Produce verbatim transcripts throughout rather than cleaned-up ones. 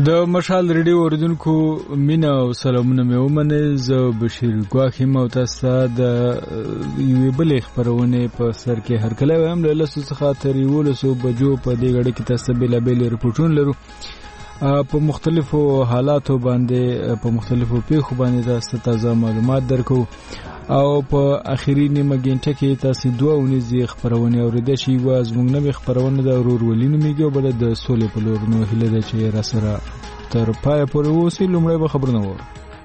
د مشال ریډیو اوریدونکو مینا او سلامونه مې ومنه. زه بشیر ګواخ یم او تاسو ته د یوې بلې خپرونې په سر کې هرکلی وایم. له لسو څخه تر یولسو بجو په دې غړي کې تاسو بېلابېلې رپورټونه لرو په مختلفو حالاتو باندې، په مختلفو پیښو باندې تاسو ته تازه معلومات درکو او په اخیری نیمه ګنټه کې تاسو دوه ونیزې خپرونې اورېدای شئ. یوه زموږ نوې خپرونه د ورورولي نومېږي او بله د سولې په لور. نو هیله ده چې راسره تر پایه پورې واوسئ. لومړی به خبرونه واورو.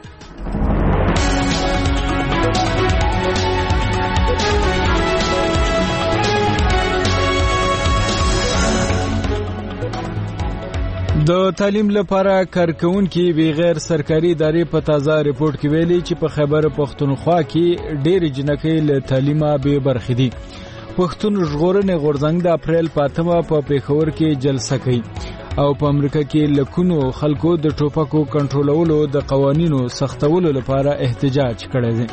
د تعلیم لپاره کارکونکي بغیر سرکاري ادارې په تازه ریپورت کې ویلي چې په خیبر پښتونخوا کې ډېرې جنکۍ له تعلیمه بې برخې دي. پښتون ژغورنې غورځنګ د اپریل په اتمه په پېښور کې جلسه کوي او په امریکا کې لکونو خلکو د ټوپکو کنټرولولو د قوانینو سختولو لپاره احتجاج کړی دی.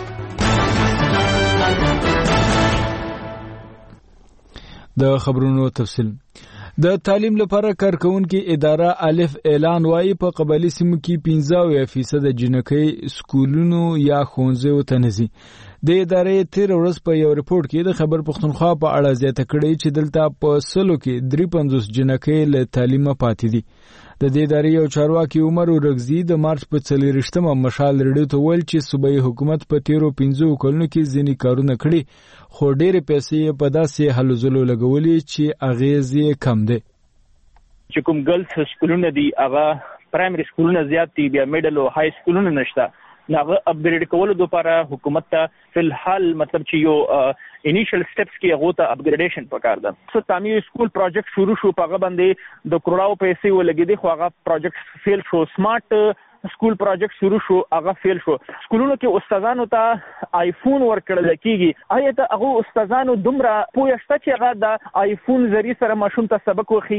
د خبرونو تفصیل. د تعلیم لپاره کارکونکي اداره الف اعلان وايي په قبایلی سیمو کې پنځه فیصد جنکۍ سکولونو یا ښوونځیو ته نه ځي. د ادارې تیر ورځ په یو ریپورت کې د خیبر پښتونخوا په اړه زیاته کړې چې دلته په سلو کې درې پنځوس جنکۍ له تعلیمه پاتې دي. د دې ادارې یو چارواکي عمر ورغزي د مارچ په څلوېښتمه مشال ریډیو ته ویل چې صوبایي حکومت په تیرو پنځو کلونو کې ځینې کارونه کړي خو ډېرې پیسې په داسې هلو ځلو لګولې چې اغېز یې کم دی. چې کوم ګرلز سکولونه دي هغه پرایمري سکولونه زیات دي، بیا میډل او های سکولونه نشته. هغه اپګریډ کولو لپاره حکومت ته فلحال مطلب چې یو انیشل سټیپس کې هغه ته اپګریډیشن پکار ده. څو تعمیر سکول پروجیکټ شروع شو، په هغه باندې د کروڑاو پیسې ولګېدې خو هغه پروجیکټ فیل شو. سمارټ سکول پروجیکټ شروع شو، هغه فیل شو. سکولونو کې استادانو ته آیفون ورکړل کیږي. آیا ته هغه استادانو دومره پوه شته چې هغه د آیفون ذریعہ سره ماشوم ته سبق وخی؟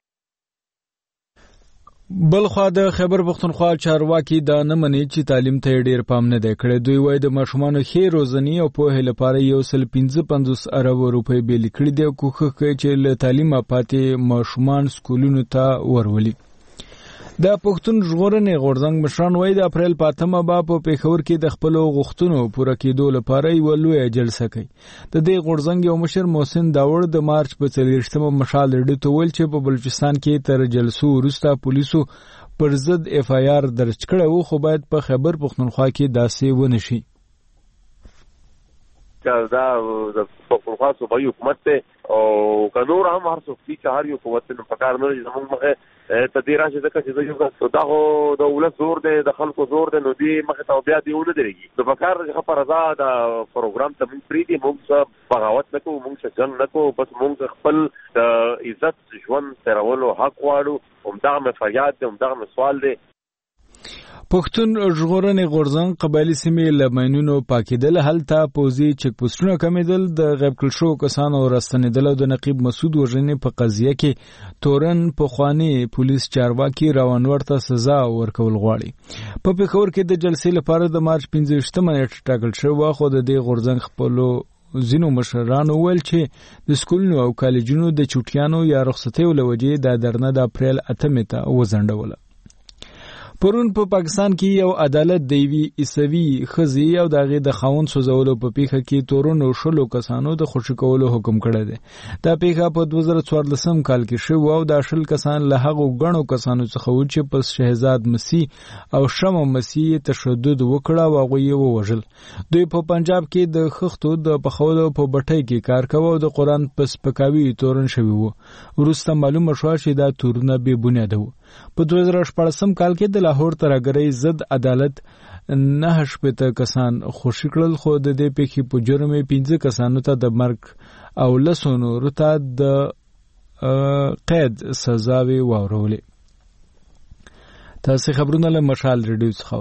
بلخوا د خیبر پښتونخوا چارواکي دا نه مني چې تعلیم ته ډیر پام نه دی کړی. دوی وایي د ماشومانو ښې روزنې او پوهې لپاره یو سل پنځه پنځوس ارب روپۍ بیلې کړي دي او کوښښ کوي چې له تعلیمه پاتې ماشومان سکولونو ته ورولي. د پښتون ژغورنې غورځنګ مشران وایي د اپریل په اتمه به په پېښور کې د خپلو غوښتنو پوره کېدو لپاره یوه لویه جلسه کوي. د دې غورځنګ یو مشر محسن داوړ د مارچ په څلوېښتمه مشال ریډیو ته ویل چې په بلوچستان کې تر جلسو وروسته پولیسو پر ضد اف آی آر درج کړی و، خو باید په خیبر پښتونخوا کې داسې ونه شي. دا د پښتونخوا صوبایي حکومت ته او کنور هم هر څوک چې هر یو قوت په کار نه لري زموږ مخه ته دی راځي ځکه چې یو دا خو د ولس زور دی، د خلکو زور دی، نو دی مخه ته بیا دی ونه درېږي. د پکار د فرضا د پروګرام ته موږ پری دی، موږ بغاوت نه کوو، موږ څنګه نه کوو، بس موږ خپل د عزت ژوند ترولو حق غواړو. همدغه مې فریاد دی، همدغه مې سوال دی. پښتون ژغورنې غورځنګ قبایلي سیمې له ماینونو پاکېدل، هلته پوځي چک پوسټونه کمېدل، د غیب کړل شوو کسانو راستنېدل او د نقیب مسعود وژنې په قضیه کې تورن پخواني پولیس چارواکي راونور ته سزا ورکول غواړي. په پېښور کې د جلسې لپاره د مارچ پنځه ویشتمه نیټه ټاکل شوې، خو د دې غورځنګ خپلو ځینو مشرانو ویل چې د سکولونو او کالجونو د چوټیانو یا رخصتیو له وجې دا درنه د اپریل اتمې ته وځنډوله. پرون په پا پاکستان کې یو عدالت د یوې عیسوي ښځې او د هغې د خاوند سوځولو په پیښه کې تورنو شلو کسانو د خوشي کولو حکم کړی دی. دا پیښه په دوه زره څوارلسم کال کې شوې او دا شل کسان له هغو ګڼو کسانو څخه وو چې په شهزاد مسیح او شمع مسیح تشدد وکړه او هغوی یې ووژل. دوی په پنجاب کې د خښتو د پخولو په بټۍ کې کار کوه او د قرآن په سپکاوي تورن شوي وو. وروسته معلومه شوه چې دا تورونه بې بنیاده وو. په دوه زره شپاړسم کال کې د لاهور ترهګرۍ ضد عدالت نه شپېته کسان خوشي کړل، خو د دې پیښې په جرم یې پنځه کسانو ته د مرګ او لسو نورو ته د قید سزاوې واورولې. تاسې خبرونه له مشال ریډیو څخه اورئ.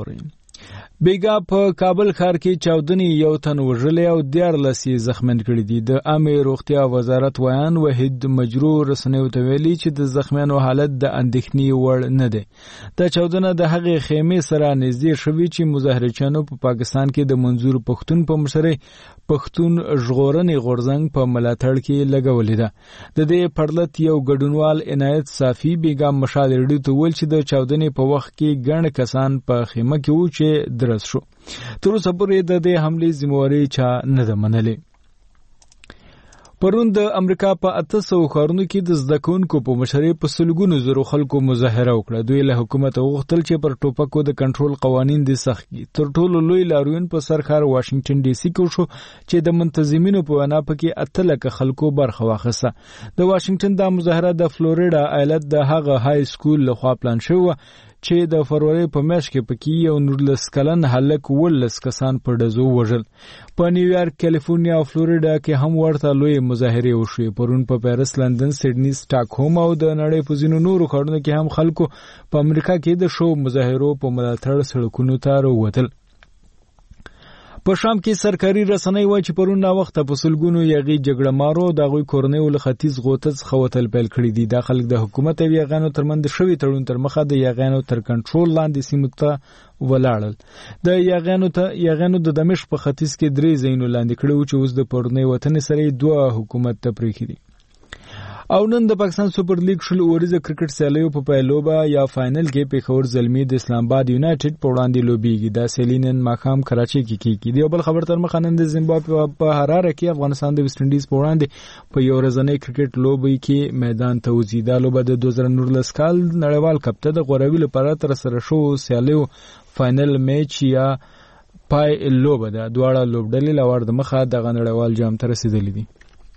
بیګا په کابل ښار کې چاودنې یو تن وژلی او دیارلس یې زخمیان کړي دي. د عامه روغتیا وزارت ویان وحید مجروح رسنیو ته ویلي چې د زخمیانو حالت د اندېښنې وړ نه دی. دا چاودنه د هغې خیمې سره نږدې شوې چې مظاهرچیانو په پاکستان کې د منظور پښتون په مشرۍ پښتون ژغورنې غورځنګ په ملاتړ کې لګولې ده. د دې پرلط یو ګډونوال عنایت صافي بیګا مشال ریډیو ته ویل چې د چاودنې په وخت کې ګڼ کسان په خیمه کې وو چې درس شو. تر اوسه پورې د دې حملې ذمہواري چا نه ده منلې. پرون د امریکا په اته سوه ښارونو کې د زده کوونکو په مشرۍ په سلګونو زرو خلکو مظاهره وکړه. دوی له حکومت غوښتل چې پر ټوپکو د کنټرول قوانین دې سخت کړي. تر ټولو لوی لاریون په سر ښار واشنگټن ډي سي کې شو چې د منتظمینو په وینا پکې اته لکه خلکو برخه واخیسته. د واشنگټن د مظاهره د فلوریډا ایالت د هغه های سکول لخوا پلان شوی چې د فروری په میاشت کې پکې یو نولس کلن هلک ولس کسان په ډزو وژل. په نیویارک، کالیفورنیا او فلوریډا کې هم ورته لوی مظاهرې وشوې. پرون په پیرس، لندن، سیډني، سټاکهوم او د نړۍ په ځینو نورو ښارونو کې هم خلکو په امریکا کې د شو مظاهرو په ملاتړ سړکونو ته راووتل. په شام کې سرکاري رسنۍ وایي چې پرون نا وخته په سلګونو یاغي جګړه مارو د هغوی کورنیو له ختیځ غوته څخه وتل پیل کړي دي. دا خلک د حکومت او یاغیانو ترمنځ شوي تړون تر مخه د یاغیانو تر کنټرول لاندې سیمو ته ولاړل. د یاغیانو ته یاغیانو د دمشق په ختیځ کې درې ځایونه لاندې کړي وو چې اوس د پورنۍ وطن سره دوه حکومت ته پرېښي دي. او نن د پاکستان سپر لیګ شل اوریزه کرکټ سیالیو په پیلوبه یا فائنل کې پیښور زلمی د اسلام آباد یونایټډ په وړاندې لوبیږي. دا سیلینن ماښام کراچي کې کیږي. دی بل خبر تر مخه نن د زیمبابوې په هراره کې افغانستان د ویسټ انډیز په وړاندې په یو ورځنۍ کرکټ لوبي کې میدان ته وځي. دا لوبه د دوه زره نولس کال نړیوال کپ ته د غوړوي لپاره تر سره شو سیالیو فائنل میچ یا پای لوبه ده. دواړه لوبډلې لور د مخه د نړیوال جام ته رسیدلې دي.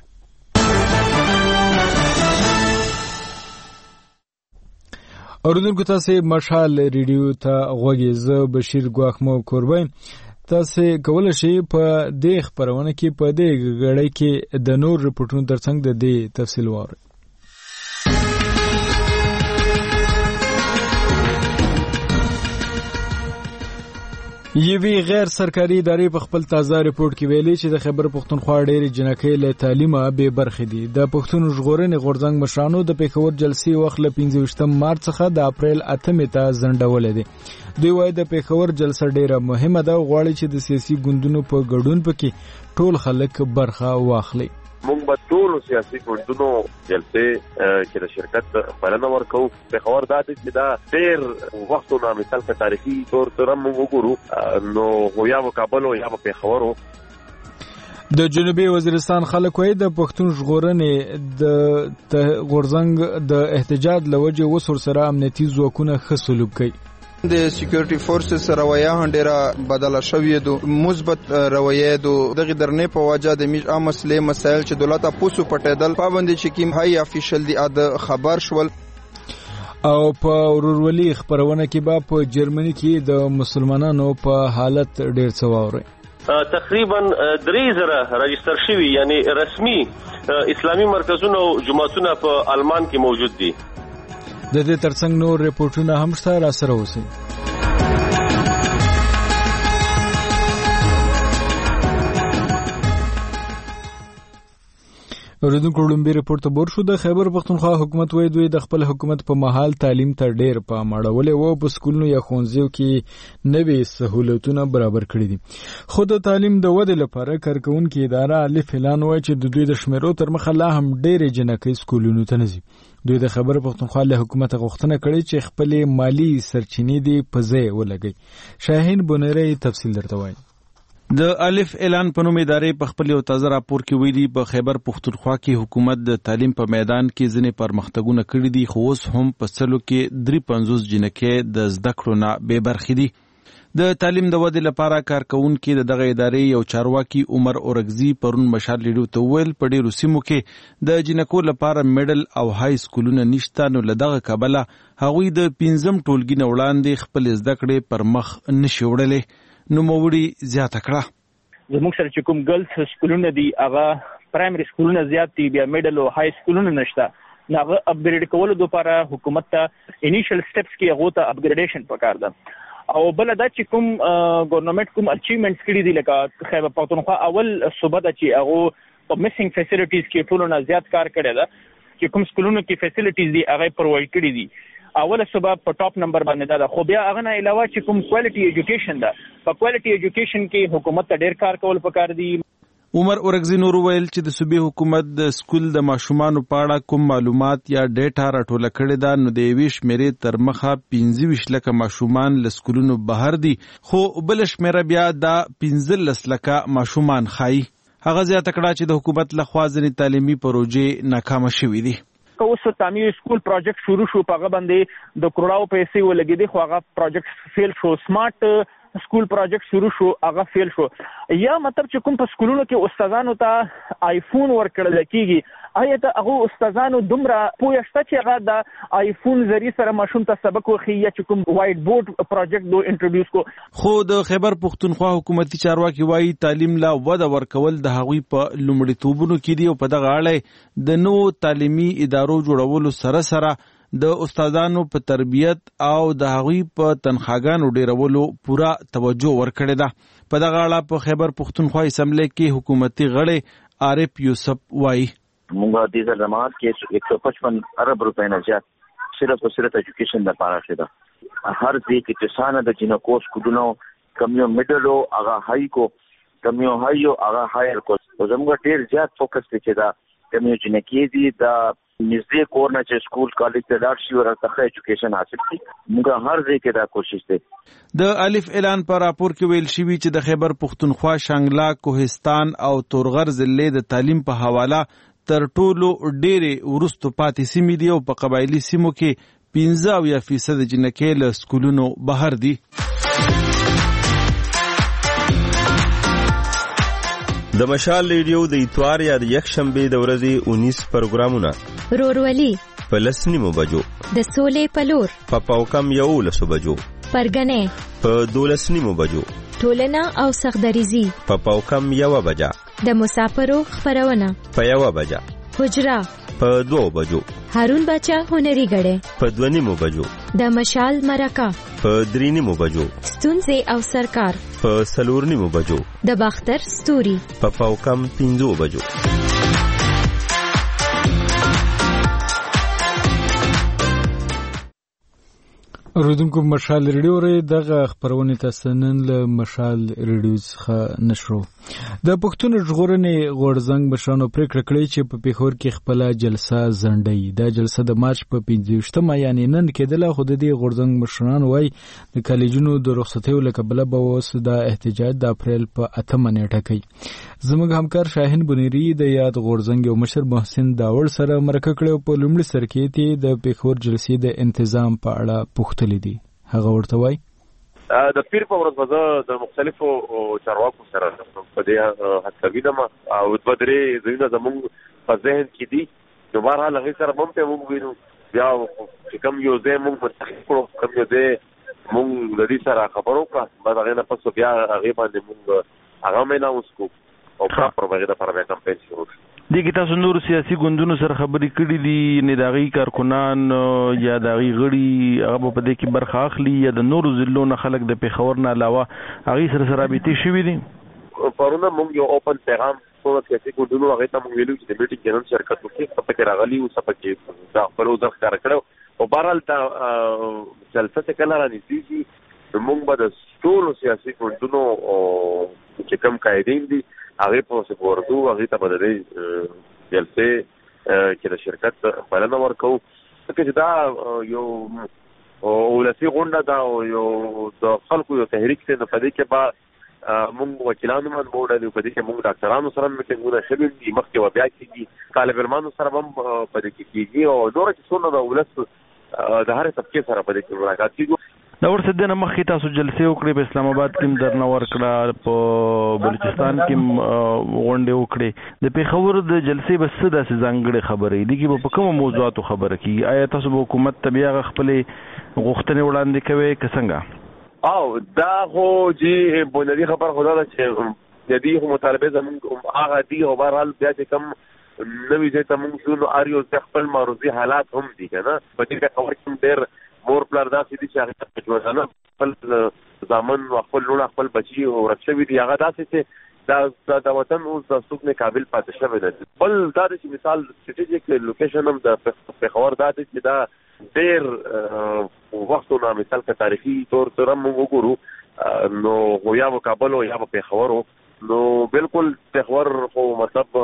اوریدونکو تاسو مشال ریډیو ته غوږی. زه بشیر ګواخمو کوربین. تاسو کولای شئ په دې خبرونه کې په دې غړي کې د نور رپورټونو ترڅنګ د دې تفصیل واورئ. یوی غیر سرکاري ادارې په خپل تازه ریپورت کې ویلي چې د خیبر پښتونخوا ډېرې جنکۍ له تعلیمه بې برخې دي. د پښتون ژغورنې غورځنګ مشرانو د پیښور جلسې وخت له پنځه ویشتم مارچ څخه د اپریل اتمې ته ځنډولی دی. دوی وایي د پیښور جلسه ډېره مهمه ده او غواړي چې د سیاسي ګوندونو په ګډون پکې ټول خلک برخه واخلي. موږ به ټول سیاسي ګوندونو جلسې کې د شرکت بلنه ورکوو. پیښور دا دی چې دا ډېر وختونه مثال په تاریخي طور سره موږ وګورو، نو یا به کابل یا به پیښور و. د جنوبي وزیرستان خلک وایي د پښتون ژغورنې د غورځنګ د احتجاج له وجې اوس ورسره امنیتي ځواکونه ښه سلوک کوي. د سکیورټي فورسز رویه هم ډیره بدله شوې ده، مثبت رویه ده. دغه درنې په وجه د میج عام مسلې مسایل چې دولت پوسو پټېدل پابندي چې کیم هاي افیشل دی د خبر شول. او په ورورولي خبرونه کې به په جرمني کې د مسلمانانو په حالت ډیر څه واوري. تقریبا درې زره راجستر شوي یعنی رسمي اسلامي مرکزونه او جماعتونه په آلمان کې موجود دي. د دې ترڅنګ نور ریپورتونه هم شته، را سره اوسئ. اوریدونکو لومبي ریپورت ته بور شو. د خیبر پښتونخوا حکومت وایي دوی د خپل حکومت په مهال تعلیم ته ډیر پام اړولی و، په سکولونو یا ښوونځیو کې نوي سهولتونه برابر کړي دي. خو د تعلیم د ودې لپاره کارکوونکې اداره الف اعلان وایي چې د دوی د شمیرو تر مخه لا هم ډیرې جنکۍ سکولونو ته نه ځي. دوی د خیبر پښتونخوا له حکومت غوښتنه کړې چې خپلې مالی سرچینې دې په ځای ولګوي. شاهین بونری تفصیل درته وایي. د الف اعلان په نوم ادارې په خپل یو تازه راپور کې ویلي په خیبر پښتونخوا کې حکومت د تعلیم په میدان کې ځینې پرمختګونه کړي دي، خو اوس هم په سلو کې درې پنځوس جنکۍ د زده کړو نه بې برخې دي. د تعلیم د ودې لپاره کارکوونکي د دغه ادارې یو چارواکي عمر اورګزي پرون مشال ریډیو ته وویل په ډېرو سیمو کې د جنکو لپاره میډل او های سکولونه نشته، نو له دغه کبله هغوی د پنځم ټولګي نه وړاندې خپل زده کړې پر مخ نشي وړلی. نوموړي زیاته کړه زموږ سره چې کوم ګرلز سکولونه دي هغه پرایمري سکولونه زیات دي، بیا میډل او های سکولونه نشته. نو هغه اپګریډ کولو لپاره حکومت ته انیشل سټپس کې هغه ته اپګریډیشن پکار ده. او بل دا چې کوم ګورنمنت کوم اچیومنټس کړي دي لکه خیبر پختونخوا اول صوبه د چې هغه په میسنګ فیسیلیټیز کې ټولو نه زیات کار کړی دا چې کوم سکولونو کې فیسیلیټیز دي هغه پرووایډ کړي دي اوله صوبه په ټاپ نمبر باندې دا خو بیا هغه نه علاوه چې کوم کوالټي ایجوکیشن ده په کوالټي ایجوکیشن کې حکومت ته ډیر کار کول پکار دي. عمر اورګزی نور ویل چې د صوبې حکومت د سکول د ماشومانو په اړه کوم معلومات یا ډیټا راټوله کړې ده نو د یوې شمیرې تر مخه پنځه ویشت لکه ماشومان له سکولونو بهر دي خو بل شمیره بیا دا پنځلس لکه ماشومان ښایي. هغه زیاته کړه چې د حکومت لخوا ځینې تعلیمي پروژې ناکامه شوې دي. که اوس تعمیر سکول پروجیکټ شروع شو په هغه باندې د کروڑاو پیسې ولګېدې خو هغه پروجیکټ فیل شو. سمارټ سکول پروجیکټ شروع شو هغه فیل شو. یا مطلب چې کوم په سکولونو کې استادانو ته آیفون ورکړل کېږي آیا ته هغه استادانو دومره پوه شته چې هغه د آیفون ذریعہ سره ماشوم ته سبق وښیي یا چې کوم وایټ بورډ پروجیکټ دو انټروډیوس کو. خو د خیبر پختونخوا حکومتي چارواکي وایي تعلیم لا وده ورکول د هغوی په لومړیتوبونو کې دي او په دغه اړه د نوو تعلیمي ادارو جوړولو سره سره د استادانو په تربیت او د هغوی په تنخواګانو ډیرولو پوره توجه ورکړې ده. په دغه اړه په خیبر پختونخوا اسمبلی کې حکومتي غړی عارف یوسف وایي موږ د دې زمات کې ایک سو پچپن ارب روپے نه زیات صرف او صرف ایجوکیشن لپاره شته. هر ځای کې چې سانه د جنکو سکولونو کمیو میډلو هغه هاي کو کمیو هايو هغه هایر کو زموږ ډیر زیات فوکس دی چې دا کمیو جنکی دي دا نږدې کورنه چې سکول کالج ته لاړ شي او راته ایجوکیشن حاصل کړي. موږ هر ځای کې دا کوشش دی. د الف اعلان پر راپور کې ویل شوی چې د خیبر پختونخوا شانګلا کوهستان او تورغر ضلع د تعلیم په حواله تر ټولو ډېرې وروستو پاتې سیمې دي او په قبایلي سیمو کې پنځه اویا فیصد جنکۍ له سکولونو بهر دي. د مشال ریډیو د اتوار یا د یک شنبه د ورځې اونیس پروګرامونه رورولي په لس نیمو بجو د سولې پلور په پاوکم یو لسو بجو پرګنې په دولس نیمو بجو ټولنه او سخدریزي په پاوکم یو بجا د مسافرو خبرونه په یو بجا حجرا په دو بجو هارون بچا هنري غړې په دو نیمو بجو د مشال مرکه په درې نیمو بجو ستونزې او سرکار په سلور نیمو بجو د باختر ستوري په پاوکم پنځو بجو. اوریدونکو مشال ریډیو ری دغه خبرونه تاسو نن له مشال ریډیو څخه نشرو. د پښتون ژغورنې غورځنګ مشرانو پریکړه کړې چې په پیښور کې خپل جلسه ځنډي. دا جلسه د مارچ په پنځه ویشتمه یعنی نن کېدله خو د دې غورځنګ مشرانو وایي د کالجونو د رخصتیو له کبله به اوس د احتجاج د اپریل په اتمه نیټه کوي. زموږ همکار شاهین بنيري د یاد غورځنګ یو مشر محسن داوړ سره مرکه کړې په لومړي سر کې ته د پیښور جلسې د تنظیم په اړه پوښتنه دي. هغه ورته وایي د پیر په ورځ به د مختلفو چارواکو سره په دې هڅه وینم او د بدرې زینه زموږ په ذهن کې دي. نو بهرحال هغه سره هم په موږ وینو بیا چې کوم یو ځای موږ متحد کړو کوم یو ځای موږ د دې سره خبرو کړه بعد هغه نه پس بیا هغه باندې موږ هغه مې نه وسکو او په هغه د پرمه کمپاین شروع دغه تاسو نور سیاسي ګوندونو سره خبرې کړې دي نه داغي کارکونان یا داغي غړي هغه په دې کې برخه اخلي یا د نورو ضلعو نه خلک د پیښور نه علاوه هغه سره سره رابطې شوې دي. پرونه موږ یو اوپن پیغام ټول سیاسي ګوندونو هغه ته موږ ویلو چې د میټینګ کې نن شرکت وکړي په کې راغلي او سپکې دا خپل وځخ کار کړو او بهرحال تا جلسه ته کله رانیږي موږ به د ټول سیاسي ګوندونو چې کوم قاعدین دي هغه په سپورتو هغه ته بدلې جلسه کې د شرکت بلنه ورکو چې دا یو ولسی غونډه دا یو د خلکو یو تحریک ته په دې کې با موږ وکیلانو باندې وړاندې په دې کې موږ ډاکټرانو سره میټینګونه شوي دي مخکې و بیا کېږي طالب علمانو سره هم په دې کې کېږي او نور چې څونه د ولس د هر طبقه سره په دې کې ملاقات کېږي. دا ورته نه مخکې تاسو جلسې وکړې په اسلام آباد کې درنه ورکړه په بلوچستان کې غونډې وکړې د پیښور د جلسې بس داسې ځانګړې خبرې دي کې په کومو موضوعاتو خبره کیږي آیا تاسو به حکومت ته بیا خپلې غوښتنې وړاندې کوئ که څنګه؟ او دا خو چې بنیادي خبره خو دا ده چې د دې مطالبه زموږ هغه دي او بهرحال بیا چې کوم نوې ځای ته موږ ځو نو اړ یو خپل معروضي حالات هم دي که نه په دې کې خبر کوم ډېر مور پلار داسې دي چې هغه ژوندانه خپل زامن او خپل لوڼه خپل بچي ورک شوي دي. هغه داسې چې دا د وطن اوس د څوک نه قابل پاتې شوی دی. بل دا چې مثال سټریټیجیک لوکیشن هم د پېښور دا دی چې دا ډېر وختونه مثال که تاریخي طور سره موږ وګورو نو یا به کابل یا به پېښور نو بالکل پېښور خو مطلب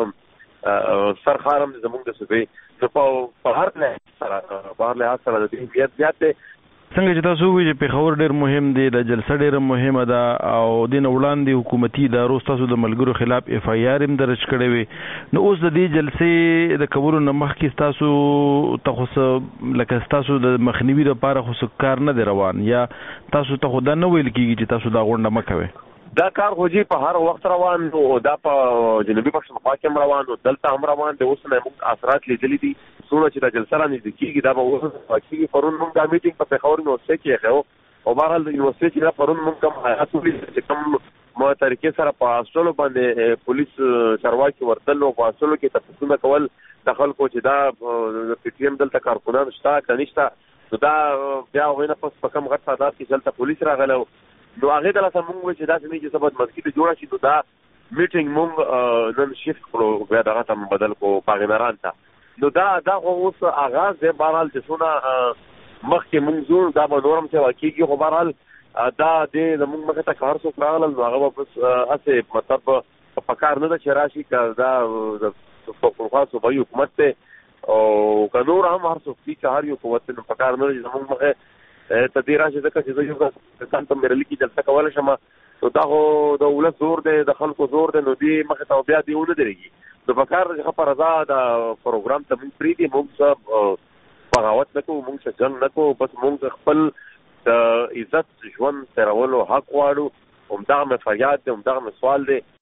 سرخار هم زموږ د صوبې نو په هر لحاظ سره په هر لحاظ سره د دې اهمیت زیات دی. څنګه چې تاسو وایي چې پېښور ډېر مهم دی، د جلسه ډېره مهمه ده او دې نه وړاندې حکومتي ادارو ستاسو د ملګرو خلاف اف آی آر هم درج کړی وي، نو اوس د دې جلسې د کولو نه مخکې ستاسو ته خو څه لکه ستاسو د مخنیوي لپاره خو څه کار نه دی روان، یا تاسو ته خو دا نه ویل کېږي چې تاسو دا غونډه مه کوئ؟ دا کار خو جی په هر وخت روان او دا په جنوبي پښتونخوا کې هم روان او دلته هم روان دی. اوس نه موږ اثرات لیدلي دي څومره چې دا جلسه رانږدې کېږي دا به اوس کېږي. پرون موږ دا میټینګ په پېښور یونیورسټۍ کې ایښی او بهرحال د یونیورسټۍ چې دا پرون موږ کوم حیات ولید چې کوم ما طریقې سره په هاسټلو باندې پولیس چارواکي ورتل او په هاسټلو کې تفتیشونه کول د خلکو چې دا د پی ټي ایم دلته کارکونان شته که نشته نو دا بیا هغوی نه پس په کوم غټ تعداد کې دلته پولیس راغلی نو هغې ته لاسه مونږ وایي چې داسې نه چې څه بد مسکي ته جوړه شي نو دا میټینګ مونږ نن شفت کړو بیا دغه ته بدل کړو پاغنران ته. نو دا دا خو اوس آغاز دی. بهرحال چې څونه مخکې مونږ ځو دا به نور هم سیوا کېږي، خو بهرحال دا دی د مونږ مخې ته که هر څوک راغلل نو هغه به بس هسې مطلب په کار نه ده چې راشي که دا د پښتونخوا صوبایي حکومت دی او که نور هم هر څوک دي چې هر یو قوت دی نو په کار نه ده چې زمونږ مخې ته دې راشي ځکه چې زه یو ځان ته مې لیکي جلسه کولی شم نو دا خو د ولس زور دی د خلکو زور دی نو دې مخې ته بیا دې ونه درېږي. نو په کار ده چې په رضا د پروګرام ته مونږ پرېږدي، مونږ څه بغاوت نه کوو، مونږ څه جنګ نه کوو، بس مونږ خپل د عزت ژوند تېرولو حق غواړو. همدغه مې فریاد دی، همدغه مې سوال دی.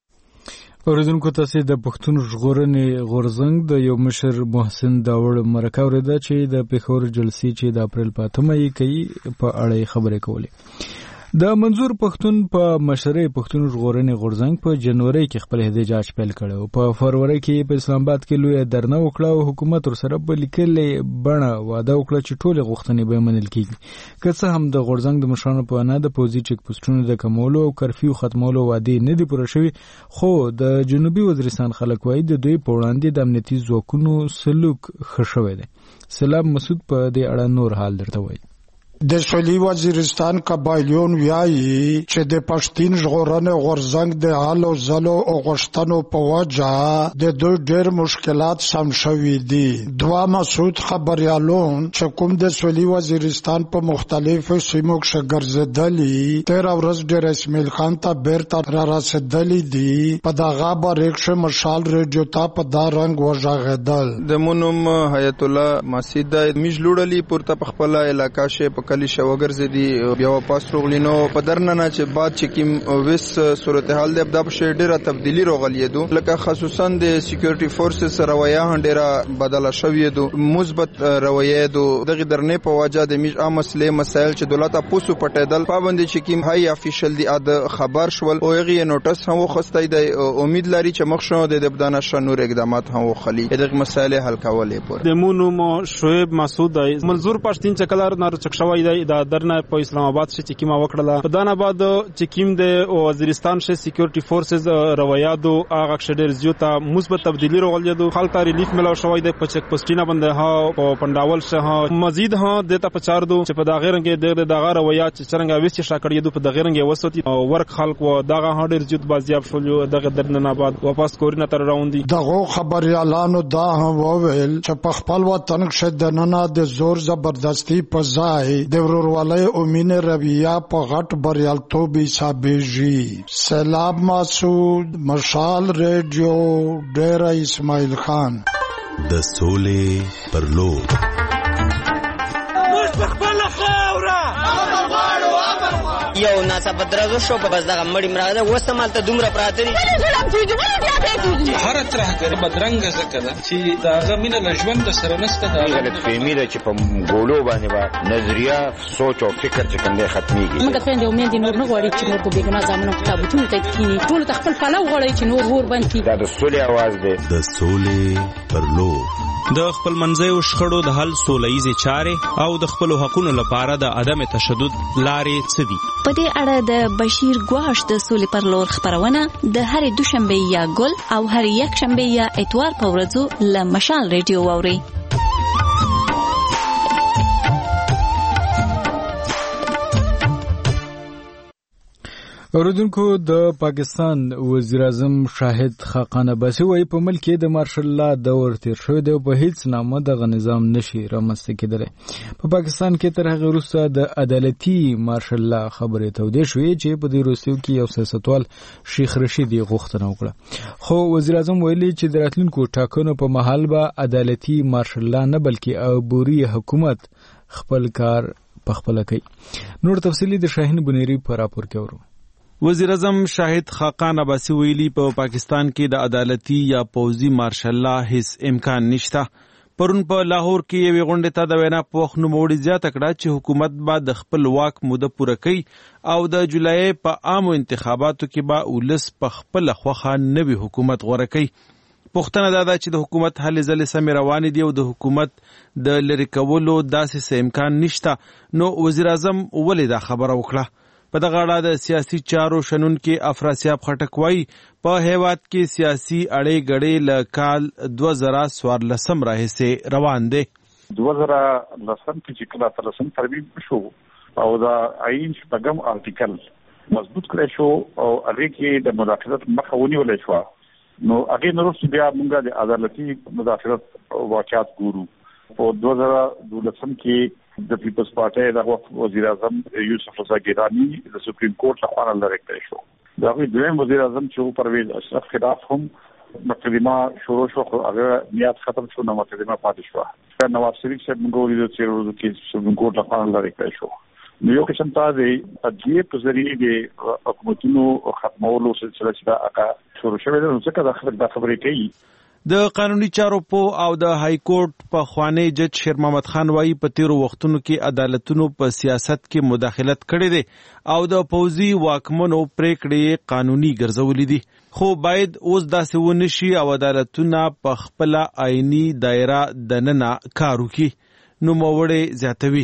اوریدونکو تاسې د پښتون ژغورنې غورځنګ د یو مشر محسن داوړ مرکه اورېده چې د پېښور جلسې چې د اپریل په اتمه یې کوي په اړه یې خبرې کولې. د منظور پښتون په مشرۍ پښتون ژغورنې غورځنګ په جنوري کې خپل احتجاج پیل کړ او په فروری کې په اسلام آباد کې لوی درنه وکړه او حکومت ورسره په لیکلې بڼه واده وکړه چې ټولې غوښتنې به منل کېږي. که څه هم د غورځنګ د مشرانو په وینا د پوځي چک پوسټونو د کمولو او کرفیو ختمولو وعدې نه دي پوره شوي، خو د جنوبي وزیرستان خلک وایي د دوی په وړاندې د امنیتي ځواکونو سلوک ښه شوی دی. سلام مسعود په دې اړه نور حال درته وایي. د سویلي وزیرستان قبایلیون ویایي چې د پښتون ژغورنې غورځنګ د هلو ځلو او غوښتنو په وجه د دوی ډېر مشکلات سم شوي دي. دوه مسعود خبریالون چې کوم د سویلي وزیرستان په مختلفو سیمو کې ګرځېدلي تېره ورځ ډېر اسماعیل خان ته بیرته را رسېدلي دي په دغه باره کښې مشال ریډیو ته په دا رنګ وږغېدل. د مونوم حیات الله مسجد میج لوړلي پورته په خپله علاقه شي په کلی شوګرځې دي بیا واپس روغلینو په درننه چې بعد چې کوم وس صورتحال دی دا په شی ډیره تبدیلی راغلیدو لکه خصوصا د سکیورټي فورسز رویه هډیره بدله شوې دو مثبت رویه دو دغه درنې په وجه د میج عام مسلې مسایل چې دولت پوسو پټېدل پابندي چې کوم هاي افیشل دی د خبر شول او یې نوټس هم وخستای دی امید لري چې مخشو د دبدانه شنور اقدامات هم وخلی دغه مسایل حل کولې پر د مونو مو شعیب مسعود منظور پښتون چکلار نار چکشوي دا درنه په اسلام آباد شې چې کیما وکړه په دان آباد چې کیم د وزیرستان شې سکیورټي فورسز روایادو هغه شډر زیوتا مثبت تبدیلی راغلیدو خلک ریلیف ملو شوی د پچک پسټینا باندې ها په پنداول شه مزید ها د ته پچار دو چې په دغه رنګ د دغه روایات چې څنګه وسې شاکړې دو په دغه رنګ وسوتی ورک خلک و دغه ها ډیر زیات بازیاب شول دغه درنه آباد واپس کورینه تر راوندي دغه خبريالانو دا هم وویل چې په خپل وطن کې د نن د زور زبردستی په ځای د ورورولۍ او مینې رویه په غټ بریالیتوب حسابېږي. سلام مسعود، مشال ریډیو، ډیره اسماعیل خان. د سولې پر لور یو ناڅاپه درزو شو په بس دغه مړی مراده وسمالته دومره پراته دي هر طرح غریب بدرنګ زکه ده چې داغه مینه له ژوند سره نسته دا غلط فهمي ده چې په ګولو باندې با نظریه سوچ او فکر چې کنده ختميږي. موږ ته د امید نور نه غواړي چې نور په بیګنا ځامنو کتابونه ته کینی ټول خپل پلو غواړي چې نور ور باندې دا د سولې आवाज ده. د سولې پر لور د خپل منځیو شخړو د حل سوله ییزې چارې او د خپلو حقونو لپاره د عدم تشدد لارې څه دي؟ په دې اړه د بشیر ګواش د سولې پر لور خبرونه د هرې دوشنبه یا ګل او هرې یک شنبه یا اتوار په ورځو له مشال ریډیو واورئ. اوریدونکو، د پاکستان وزیر اعظم شاهد خاقان عباسي وایي په ملک کې د مارشل لا دور تیر شوی دی او په هیڅ نامه دغه نظام نشي رامنځته کېدلی. په پاکستان کې تر هغې وروسته د عدالتي مارشل لا خبرې تودې شوې چې په دې وروستیو کې یو سیاستوال شیخ رشید یې غوښتنه وکړه. خو وزیر اعظم ویلي چې د راتلونکو ټاکنو په مهال به عدالتي مارشل لا نه بلکې عبوري حکومت خپل کار پخپله کوي. نور تفصیلي د شاهین بنيري په راپور کې ورو. وزیر اعظم شاهد خاقان عباسي ویلي په پاکستان کې د عدالتي یا پوځي مارشل لا هیڅ امکان نشته. پرون په لاهور کې یوې غونډې ته د وینا په وخت نوموړي زیاته کړه چې حکومت به د خپل واک موده پوره کوي او د جولای په عامو انتخاباتو کې به ولس په خپله خوښه نوي حکومت غوره کوي. پوښتنه دا ده چې د حکومت هلې ځلې سمې روانې دي او د حکومت د لرې کولو داسې څه امکان نشته. نو وزیر اعظم ولې دا خبره وکړه؟ په دغه اړه د سیاسي چارو شنونکي افراسیاب خټک وایي په هیواد کې سیاسي اړې ګړې له کال دوه زره څوارلسم راهیسې روان دی. دوه زره لسم کې چې کله اتلسم ترمیم شو او د آئین شپږم آرټیکل مضبوط کړی شو او هغې کې د مداخلت مخه ونیولی شوه، نو هغې نه وروسته بیا موږ د عدالتي مداخلت واقعات ګورو. په دوه زره دولسم کې د پیپلز پارټۍ د وخت وزیر اعظم یوسف رضا ګیلاني د سپریم کورټ لخوا لرې کړی شو. د هغوی دویم وزیر اعظم چې و پرویز اشرف خلاف هم مقدمه شروع شو، خو هغه میعاد ختم شو، نو مقدمه پاتې شوه. نواز شریف صاحب موږ ولیدو چې ورځو کې سپریم کورټ لخوا لرې کړی شو. نو یو قسم ته د عدلیې په ذریعې د حکومتونو ختمولو سلسله چې دا هغه شروع شوې ده، نو ځکه دا خبرې دا خبرې کوي. د قانوني چارو په او د های کورټ په خوانی جج شیر محمد خان وایي په تیرو وختونو کې عدالتونو په سیاست کې مداخلت کړې ده او د پوځي واکمنو پریکړې قانوني ګرځولې دي، خو باید اوس داسې ونه شي او عدالتونه په خپل آئینی دایره دننه کار وکړي. نوموړی زیاتوي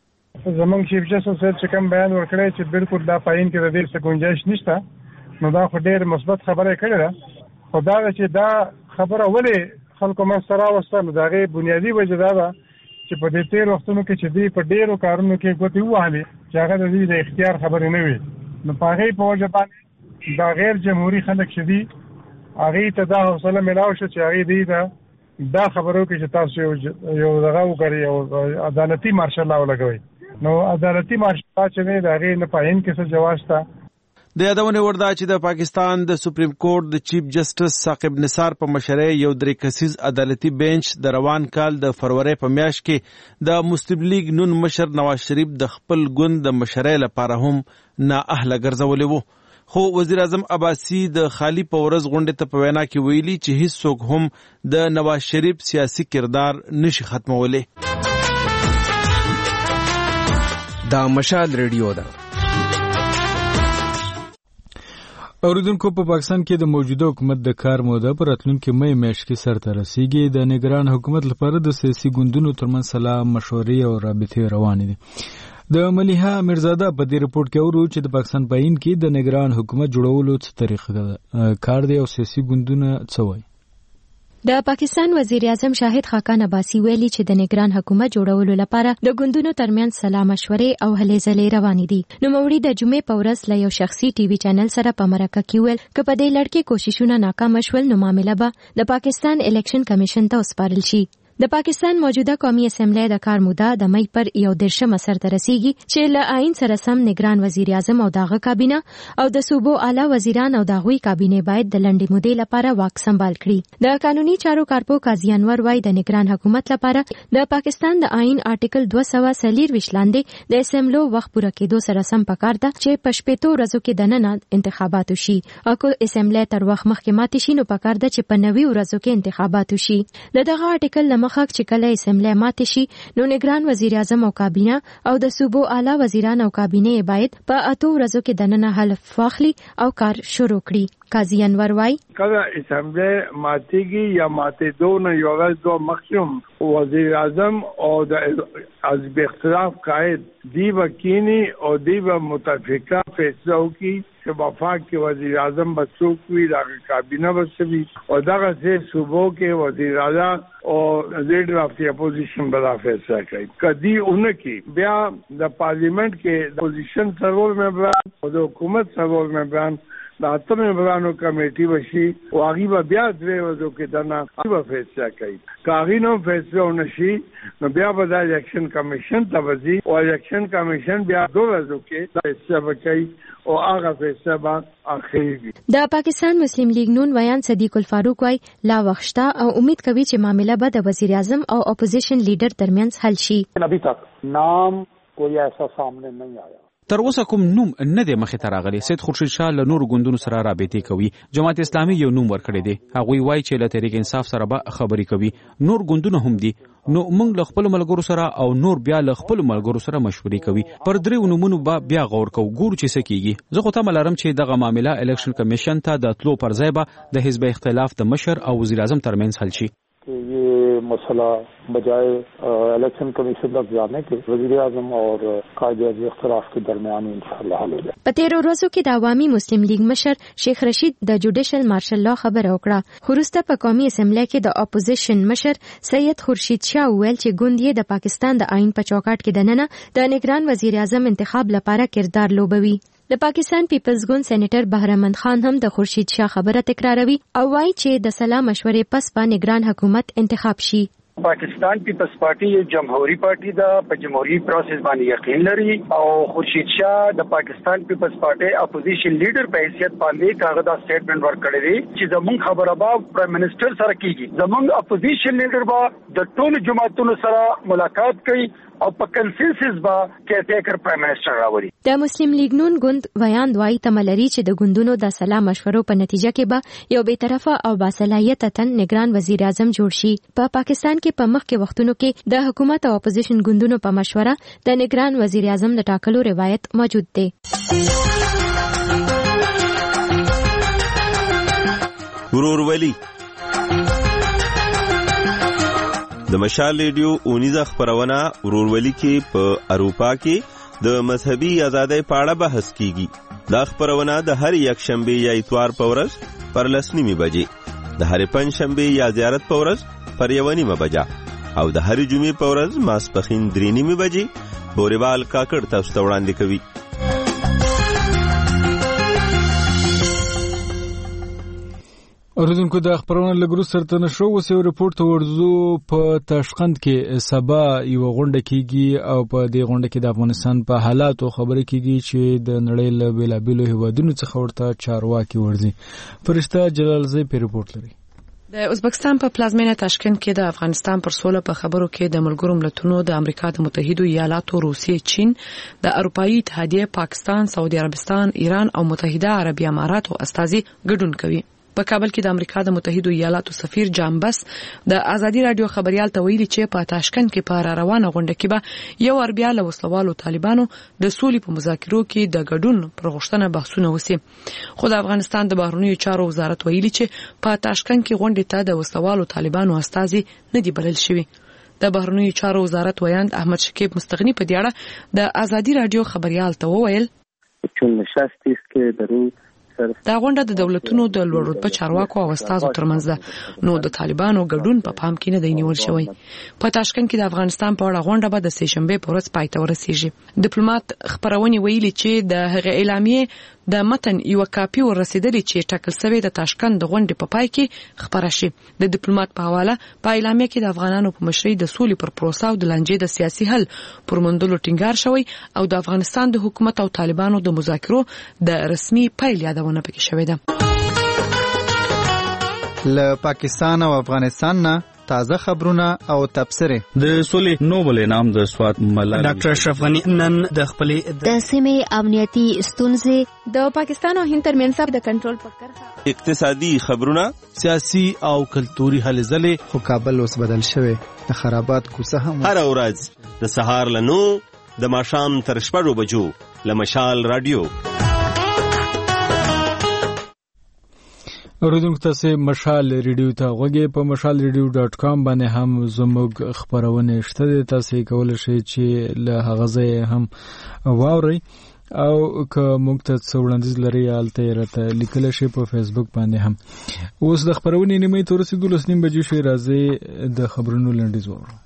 زمونږ چیف جسټس صاحب چې کوم بیان ورکړی چې بالکل دا پاین کې د دې څه گنجائش نشته، نو دا خو ډېر مثبت خبره کړې ده. خو دا چې دا خبره ولې خلکو منځ ته راوستل، د هغې بنیادي وجه دا ده چې په دې تېر وختونو کې چې دوی په ډېرو کارونو کې ګوتې ووهلې چې هغه د دوی د اختیار خبرې نه وي، نو په هغې په وجه باندې دا غیر جمهوري خلک چې دي هغې ته دا حوصله میلاو شو چې هغې دوی ته دا خبرو کې چې تاسو یو دغه وکړئ، یو عدالتي مارشل لا ولګوئ. نو عدالتي مارشل لا چې دی د هغې نه په عین کې څه جواز شته. د یادونې وړ ده چې د پاکستان د سپریم کورټ د چیف جسټس ثاقب نثار په مشرۍ یو درې کسیز عدالتي بینچ د روان کال د فروری په میاشت کې د مسلم لیگ نون مشر نواز شریف د خپل ګوند د مشرۍ لپاره هم نااهله ګرځولی وو. خو وزیر اعظم عباسي د خالی په ورځ غونډې ته په وینا کې ویلي چې هیڅوک هم د نواز شریف سیاسي کردار نشي ختمولی. دا مشال ریډیو ده. اوریدونکو، په پاکستان کې د موجوده حکومت د کار موده پر راتلونکي مې میاشت کې سرته رسیږي. د نگران حکومت لپاره د سیاسي ګوندونو ترمنځ سلا مشورې او رابطې روانې دي. د ملیحه امیرزاده په دې رپورټ کې ورو چې د پاکستان په عین کې د نگران حکومت جوړولو څه طریقه کار دی او سیاسي ګوندونه څه وایي. د پاکستان وزیر اعظم شاهد خاقان عباسي ویلي چې د نگران حکومت جوړولو لپاره د ګوندونو ترمنځ سلا مشورې او هلې ځلې روانې دي. نوموړي د جمعې په ورځ له یو شخصي ټي وي چینل سره په مرکه کې ویل که په دې لړ کې کوششونه ناکام شول نو معامله به د پاکستان الیکشن کمیشن ته وسپارل شي. د پاکستان موجوده قومي اسمبلی د کار موده د مئی پر یو دېرشمه سرته رسیږي چې له آئین سره سم نگران وزیر اعظم او داغه کابینه او د صوبو اعلی وزیران او داغوی کابینه باید د لنډې مودې لپاره واک سمبال کړي. د قانوني چارو کارپو قاضي انور وای د نگران حکومت لپاره د پاکستان د آئین آرټیکل دوه سوه څلوېښت لاندې د اسمبلو وخت پوره کېدو سره سم پکار ده چې په شپېتو ورځو کې دننه انتخابات وشي. او که اسمبلی تر وخت مخکې ماتې شي نو پکار ده چې په نوي ورځو کې انتخابات وشي. د دغه آرټیکل مخک چې کله اسمبلی ماته شي نو نگران وزیر اعظم او کابینه او د صوبو اعلی وزیران او کابینه باید په اتو ورځو کې دننه حلف واخلي او کار شروع کړي. قاضی انور وای کله اسمبلی ماتېږي یا ماتېدو نه یو ورځ دوه مخکې وزیر اعظم او د حزب اختلاف قائد دی وکینی او دی و متفقه فیصله وکړي چې وفاق کې وزیر اعظم بڅوک وي دا کابینه بسوي او دغه څه صوبو کې وزیر اعلی او لیډر اف دی اپوزیشن بلا فیصله کوي. کدی اونکي بیا د پارلیمنت کې د اپوزیشن سرور ممبران او د حکومت سرور ممبران د اتم ممبرانو کمیټي وشي او هغه بیا درې ورځې کې دنا هغه فیصله کوي. کاغی نو فیصله ونشي نو بیا به د الیکشن کمیشن ته وځي او الیکشن کمیشن بیا دوه ورځې کې فیصله وکړي او هغه فیصله به اخیری. د پاکستان مسلم لیگ نون ویان صدیق الفاروق وای لا وخته او امید کوي چې معاملہ به د وزیر اعظم او اپوزیشن لیډر ترمنځ حل شي. ابھی تک نام کوئی ایسا سامنے نہیں آیا. تر اوسه کوم نوم نه دی مخې ته راغلی. سید خورشید شاه له نورو ګوندونو سره رابطې کوي. جماعت اسلامي یو نوم ورکړی دی. هغوی وایي چې له تحریک انصاف سره به خبرې کوي. نور ګوندونه هم دي. نو موږ له خپل ملګرو سره او نور بیا له خپل ملګرو سره مشورې کوي. پر درې نومونو به بیا غور کوو ګورو چې څه کیږي. زه خو تمه لرم چې دغه معامله الیکشن کمیشن ته د تلو پر ځای به د حزب اختلاف د مشر او وزیر اعظم ترمنځ حل شي. یہ مسئلہ بجائے الیکشن کمیشن تک جانے کے وزیر اعظم اور قائد اختلاف کے درمیان انشاءاللہ حل ہو جائے. په تیرو ورځو کې د عوامي مسلم لیگ مشر شیخ رشید د جوډیشل مارشل لا خبره وکړه. خو وروسته په قومي اسمبلی کې د اپوزیشن مشر سید خورشید شاه ویل چې ګوند یې د پاکستان د آئین په چوکاټ کې دننه د نگران وزیر اعظم انتخاب لپاره کردار لوبوي. د پاکستان پیپلز ګوند سېنیټر بهرمند خان هم د خورشید شاه خبره تکراروي او وایي چې د سلا مشورې پس په نگران حکومت انتخاب شي. پاکستان پیپلز پارټي یو جمهوریت پارټي ده، په جمهوریت پروسس باندې یقین لري او خورشید شاه د پاکستان پیپلز پارټي اپوزیشن لیډر په حیثیت باندې کاغذ سټیټمنټ ورکړی دی چې زموږ خبره به پرایم منسٹر سره کیږي. زموږ اپوزیشن لیډر به د ټولو جماعتونو سره ملاقات کوي او په کنسنسس با کې ټیکر پرایم منسٹر راوړي. د مسلم لیگ نون ګوند ویان دوی تملري چې د ګوندونو د سلا مشورو په نتیجه کې به یو بے طرفه او باصلاحیت تن نگران وزیر اعظم جوړ شي. په پاکستان کې په مخکې وختونو کې د حکومت او اپوزیشن ګوندونو په مشوره د نگران وزیر اعظم د ټاکلو روایت موجود دی. ورورولي د مشال ریډیو اونیزه خبرونه ورورولي کې په اروپا کې د مذهبي ازادۍ په اړه بحث کیږي. دا خبرونه د هر یک شنبه یا اتوار په ورځ پر لسنیمه بجې، د هر پنځ شنبه یا زیارت په ورځ پر یو نیمه بجې او د هر جمعې په ورځ ماسپخین درې نیمه بجې بوریوال کاکړ تاسو ته وړاندې کوي. اوریدونکو د خبرونو لګرو سرته نشو اوس یو رپورت ورزو په تاشقند کې سبا یو غونډه کیږي او په دې غونډه کې د افغانستان په حالاتو خبرې کیږي چې د نړۍ له بیلابیلو هیوادونو څخه ورته چارواکي ورځي. فرشته جلال زی په رپورت لري. د ازبکستان په پلازمینه تاشکند کې د افغانستان پر سوله په خبرو کې د ملګرو ملتونو د امریکا د متحده ایالاتو، روسیې، چین، د اروپאי اتحادیه، پاکستان، سعودي عربستان، ایران او متحده عربی اماراتو استازي ګډون کوي. په کابل کې د امریکا د متحده ایالاتو سفیر جان بس د ازادي رادیو خبريال ته ویلي چې په تاشکند کې په روانه غونډه کې به یو اربیا له وسلوالو طالبانو د سولې په مذاکرو کې د ګډون پر غوښتنه بحثونه وسی. خو د افغانستان د بهرنیو چارو وزارت ویلي چې په تاشکند کې غونډه ته د وسلوالو طالبانو استازي نه دی بلل شوی. د بهرنیو چارو وزارت ویاند احمد شکیب مستغنی په دې اړه د ازادي رادیو خبريال ته وویل چې نشستې کې درو دا غونډه د دولتونو د لوړ رتبه چارواکو او استادو ترمنځ ده، نو د طالبانو ګډون په پام کې نه دی نیول شوی. په تاشکند کې د افغانستان په اړه غونډه به د سه شنبه په ورځ پای ته ورسیږي. ډیپلوماټ خبرونه ویلي چې د هغه اعلامیه د متن یو کاپی ورسېدلی چې ټاکل شوی د تاشکند د غونډې په پای کې خبره شي. د ډیپلوماټ په حواله په اعلامیه کې د افغانانو په مشرۍ د سولې پر پروسه او د لانجې د سیاسي حل پر موندلو ټینګار شوی او د افغانستان د حکومت او طالبانو د مذاکرو د رسمي پیل یادونه پکې شوې ده. له پاکستان او افغانستان نه تازه خبرونه او تبصره. د سولې نوبل انعام د سواد ملالۍ ډاکټر اشرف غنی نن د خپلې د سیمې امنیتي ستونزې د پاکستان او هند ترمنځ د کنټرول په کرښه اقتصادي خبرونه سیاسي او کلتوري هلې ځلې. خو کابل اوس بدل شوی د خرابات کوڅه هم هر ورځ د سهار له نو د ماښام تر شپږو بجو له مشال رادیو. اوریدونکو تاسو مشال ریډیو ته غوږی په مشال ریډیو ډاټ کام باندې هم زموږ خبرونه شته دي، تاسو کولای شئ چې له هغه ځای هم واورئ او که موږ ته څه وړاندیز لري هلته یې راته لیکلی شئ په فیسبوک باندې هم. اوس د خپرونې نیمې ته ورسېدو، لس نیم بجې شوې، راځئ د خبرونو لنډیز واورو.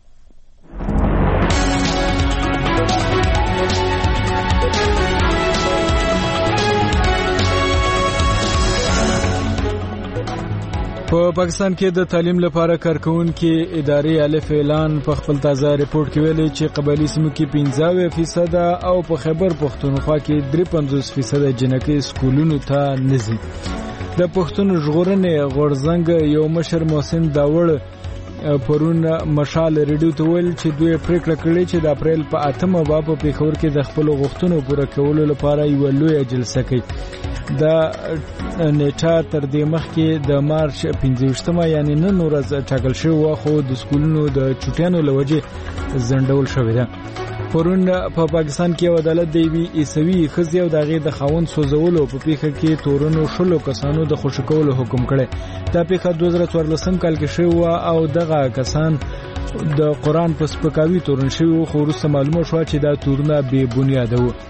په پاکستان کې د تعلیم لپاره کارکونکو ادارې الف اعلان په خپل تازه ریپورت کې ویلي چې قبایلی سیمو کې پنځه اویا فیصد او په خیبر پښتونخوا کې درې پنځوس فیصد جنکۍ سکولونو ته نه ځي. د پښتون ژغورنې غورځنګ یو مشر محسن داوړ پرون مشال ریډیو ته ویل چې دوی پریکړه کړې چې د اپریل په اتمه به په پیښور کې د خپل غوښتنو پوره کولو لپاره یو لوی جلسه کوي. دا نیټه تر دې مخکې د مارچ پنځه یعنی نن ورځ ټاکل شوی و، خو د سکولونو د چټیانو له وجې ځنډول شوی ده. پرون په پاکستان کې عدالت د یوې عیسوي ښځې او د هغې د خاوند سوځولو په پیښه کې تورنو شلو کسانو د خوشي کولو حکم کړی. دا پیښه دوه زره څوارلسم کال کې شوې وه او دغه کسان د قرآن په سپکاوي تورن شوي وو، خو وروسته معلومه شوه چې دا تورونه بې بنیاده وو.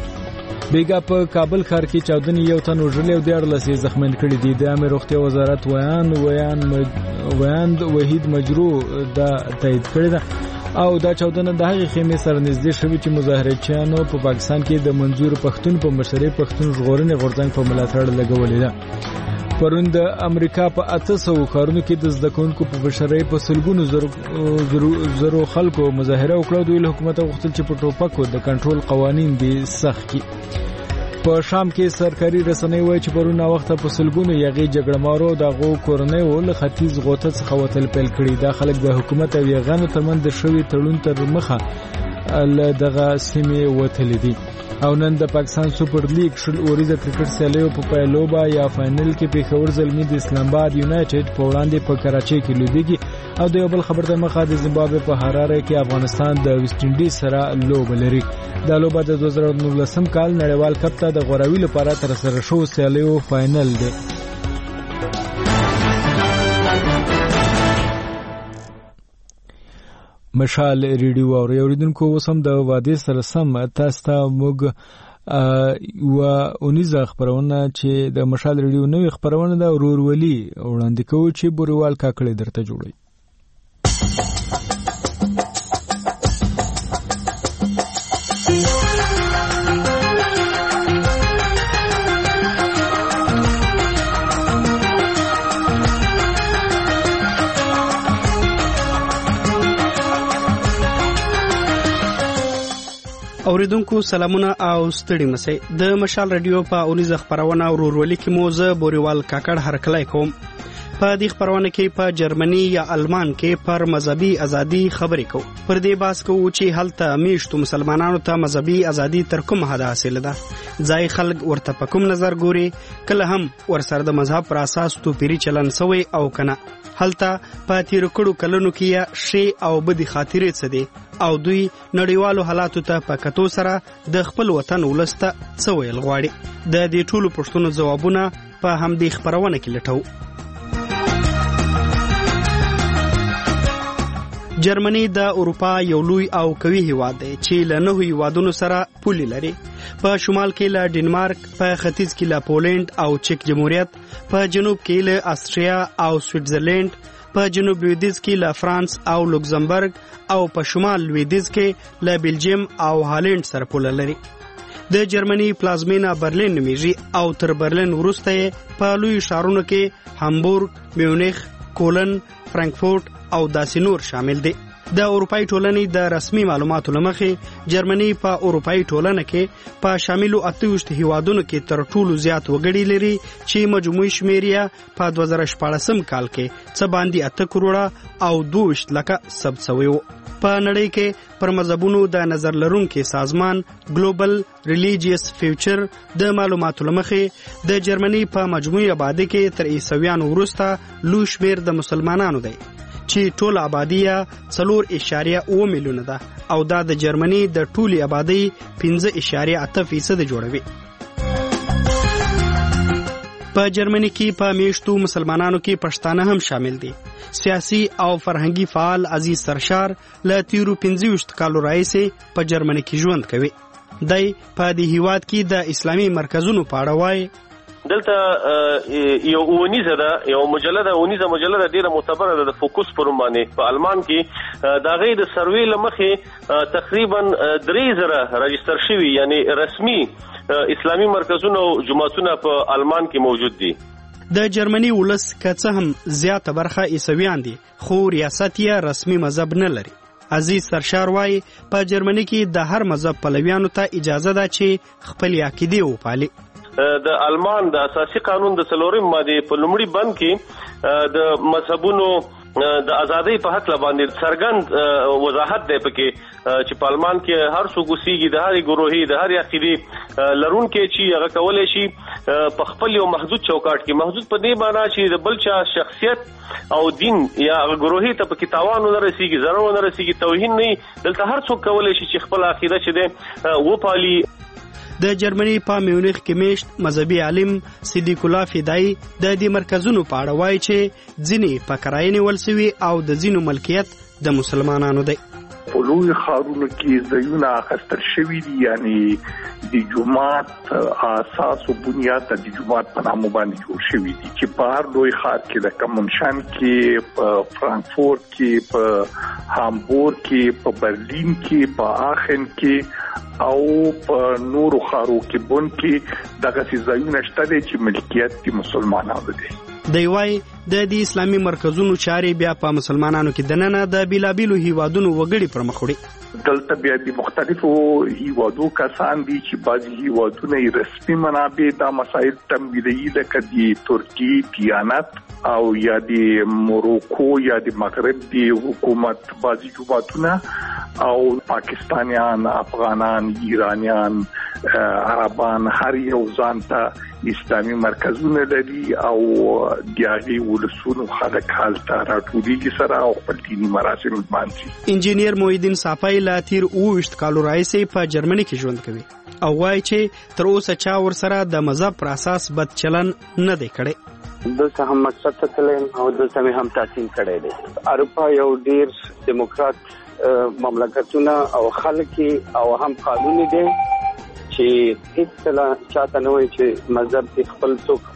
بیګا په کابل ښار کې چاودنې یو تن وژلی او دیارلس یې زخمیان کړي دي. د عامه روغتیا وزارت ویان ویان ویاند وحید مجرو دا تایید کړی ده او دا چاودنه د هغې خیمې سره نږدې شوې چې مظاهرچیانو په پاکستان کې د منظور پښتون په مشرۍ پښتون ژغورنې غورځنګ په ملاتړ لګولې ده. پرون د امریکا په اته سوو ښارونو کې د زده کوونکو په مشرۍ په سلګونو زرو زرو خلکو مظاهره وکړه. دوی له حکومته غوښتل چې په ټوپکو د کنټرول قوانین دې سخت کړي. په شام کې سرکاري رسنۍ وایي چې پرون وخت په سلګونو یغې جګړه مارو دغه کورنۍ ول ختیځ غوته څخه وتل پیل کړي. دا خلک د حکومت او یغانو ترمنځ د شوی تړون تر مخه له دغه سیمې وتلې دي. او نن د پاکستان سوپر لیګ شل اوریزه کرکټ سیالیو په پایلوبا یا فائنل کې پیښور زلمی د اسلام آباد یونایټډ په وړاندې په کراچۍ کې لوبېږي او د یو بل خبر د مخه د زیمبابوې په هراره کې افغانستان د ویسټ انډیز سره لوبه لري. دا لوبه د دوه زره نولسم کال نړیوال کپ ته د غوراوي لپاره ترسره شو سیالیو فائنل دی. مشال ریډیو او اوریدونکو وسم د واده سره سم تاسو ته موږ و اونیزه خبرونه چې د مشال ریډیو نوې خبرونه د ورورولي وړاندې کوي چې بوریوال کاکړي درته جوړي. اوریدونکو سلامونه او ستړي مسئ. د مشال رادیو په اونیزه خبرونه ورورولي کې مو زه بوریوال کاکړ هرکلی کوم. په دې خبرونه کې په جرمني یا آلمان کې پر مذهبي ازادي خبرې کوو. پر دې باس کوو چې هلته میشتو مسلمانانو ته مذهبي ازادي تر کومه حده حاصله ده. ځای خلک ورته په کوم نظر ګوري، کله هم ورسره د مذهب پر اساس توپیري چلن سوی او کنه. هلته په تیر کړو کلونو کې شی او بدی خاطرې څه دي او دوی نړیوالو حالاتو ته په کتو سره د خپل وطن ولسته څه ویل غواړي. د دې ټولو پوښتنو ځوابونه په همدې خبرونه کې لټو. جرمني د اروپا یو لوی او قوي هیواد دی چې له نهو هیوادونو سره پولې لري. په شمال کې له ډنمارک، په ختیځ کې له پولند او چک جمهوریت، په جنوب کې له استریا او سویټزرلند، په جنوب لویدیځ کې له فرانس او لوکزمبرګ او په شمال لویدیځ کې له بلجیم او هالند سره پوله لري. د جرمني پلازمینه برلین نومیږي او تر برلین وروسته یې په لوی ښارونو کې هامبورګ، میونخ، کولن، فرانکفورت او داسې نور شامل دي. د اروپאי ټولنې د رسمي معلوماتو لمخې جرمني په اروپאי ټولنه کې په شاملو اته ویشت هیوادونو کې تر ټولو زیات وګړي لري چې مجموعي شمېر یې په دوه زره شپاړسم کال کې څه باندې اته کروړه او دوه ویشت لکه ثبت شوی و. په نړۍ کې پر مذهبونو د نظر لرونکي سازمان ګلوبل ریلیجیس فیوچر د معلوماتو لمخې د جرمني په مجموعي آبادی کې تر عیسویانو وروسته لوی شمېر د مسلمانانو دی چې ټول آبادی څلور اشاریه اوه میلیونه ده او دا د جرمني د ټولي آبادی پنځه اشاریه اته فیصد جوړوي. په جرمني کې په میشتو مسلمانانو کې پښتانه هم شامل دي. سیاسي او فرهنګي فعال عزیز سرشار له تیرو پنځه ویشت کالو راهیسې په جرمني کې ژوند کوي. دی په دې هیواد کې د اسلامي مرکزونو په اړه وایي دلته یو اونیزه ده یو مجله ده اونیزه مجله ده ډیره معتبره ده د فوکس پر باندې په آلمان کې دا غي د سروې لمخې تقریبا درې زره رجستر شوی یعنی رسمي اسلامي مرکزونه او جماعتونه په آلمان کې موجود دي. د جرمني ولس که څه هم زیاته برخه عیسویان دي خو ریاست یې رسمي مذهب نه لري. عزیز سرشار وایي په جرمني کې د هر مذهب پلویانو ته اجازه ده چې خپل عقیدې وپالي. د آلمان د اساسي قانون د څلورم ماده په لومړي بند کې د مذهبونو د ازادۍ په حق باندې څرګند وضاحت دی پکې چې په آلمان کې هر څوک اوسېږي د هرې ګروهي د هرې عقیدې لرونکي چې هغه کولی شي په خپل یو محدود چوکاټ کې محدود په دې معنی چې د بل چا شخصیت او دین یا هغه ګروهي ته پکې تاوان ونه رسېږي ضرر ونه رسېږي توهین نه دلته هر څوک کولی شي چې خپل عقیده چې دی وپالي. د جرمني په میونخ کې میشت مذهبي عالم صدیق الله فدایی د دې مرکزونو په اړه وایي چې ځینې په کرایه نیول شوي او د ځینو ملکیت د مسلمانانو دی. په لوی ښارونو کې ځایونه اخیستل شوي دي یعنی د جومات اساس او بنیاد د جومات په نامه باندې جوړ شوي دي چې په هر لوی ښار کې د کمونشن کې په فرانکفورت کې په هامبورګ کې په برلین کې په آخن کې او په نورو ښارو کې بون کې دغه ځایونه شته دي چې ملکیت د مسلمانانو دي. دی وايي د دې اسلامي مرکزونو چارې بیا په مسلمانانو کې دننه د بیلابیلو هیوادونو وګړي پر مخ وړي. دلته بیا د مختلفو هیوادو کسان دي چې بعضي هیوادونه رسمي منابع دا مسایل تمویلوي لکه د ترکیې دیانت او یا د موروکو یا د مغرب د حکومت بعضي جماعتونه او پاکستانیان افغانان ایرانیان عربان هر یو ځان ته اسلامي مرکزونه لري او دیاغي ولسونو خلک حالته راټولېږي سره او خپل دیني مراسم لمانځي. انجینیر محیدین صافی لا تیر اوه ویشت کالو راهیسې په جرمني کې ژوند کوي او وایي چې تر اوسه چا ورسره د مذهب پر اساس بد چلن نه دی کړی. دلته هم مکتب ته تلم او دلته مې هم تحصیل کړی دی. اروپا یو ډیر دیموکرات مملکتونه او خلک او هم قانوني دي چې هیڅ کله چاته نه وایي چې مذهب دې خپل څوک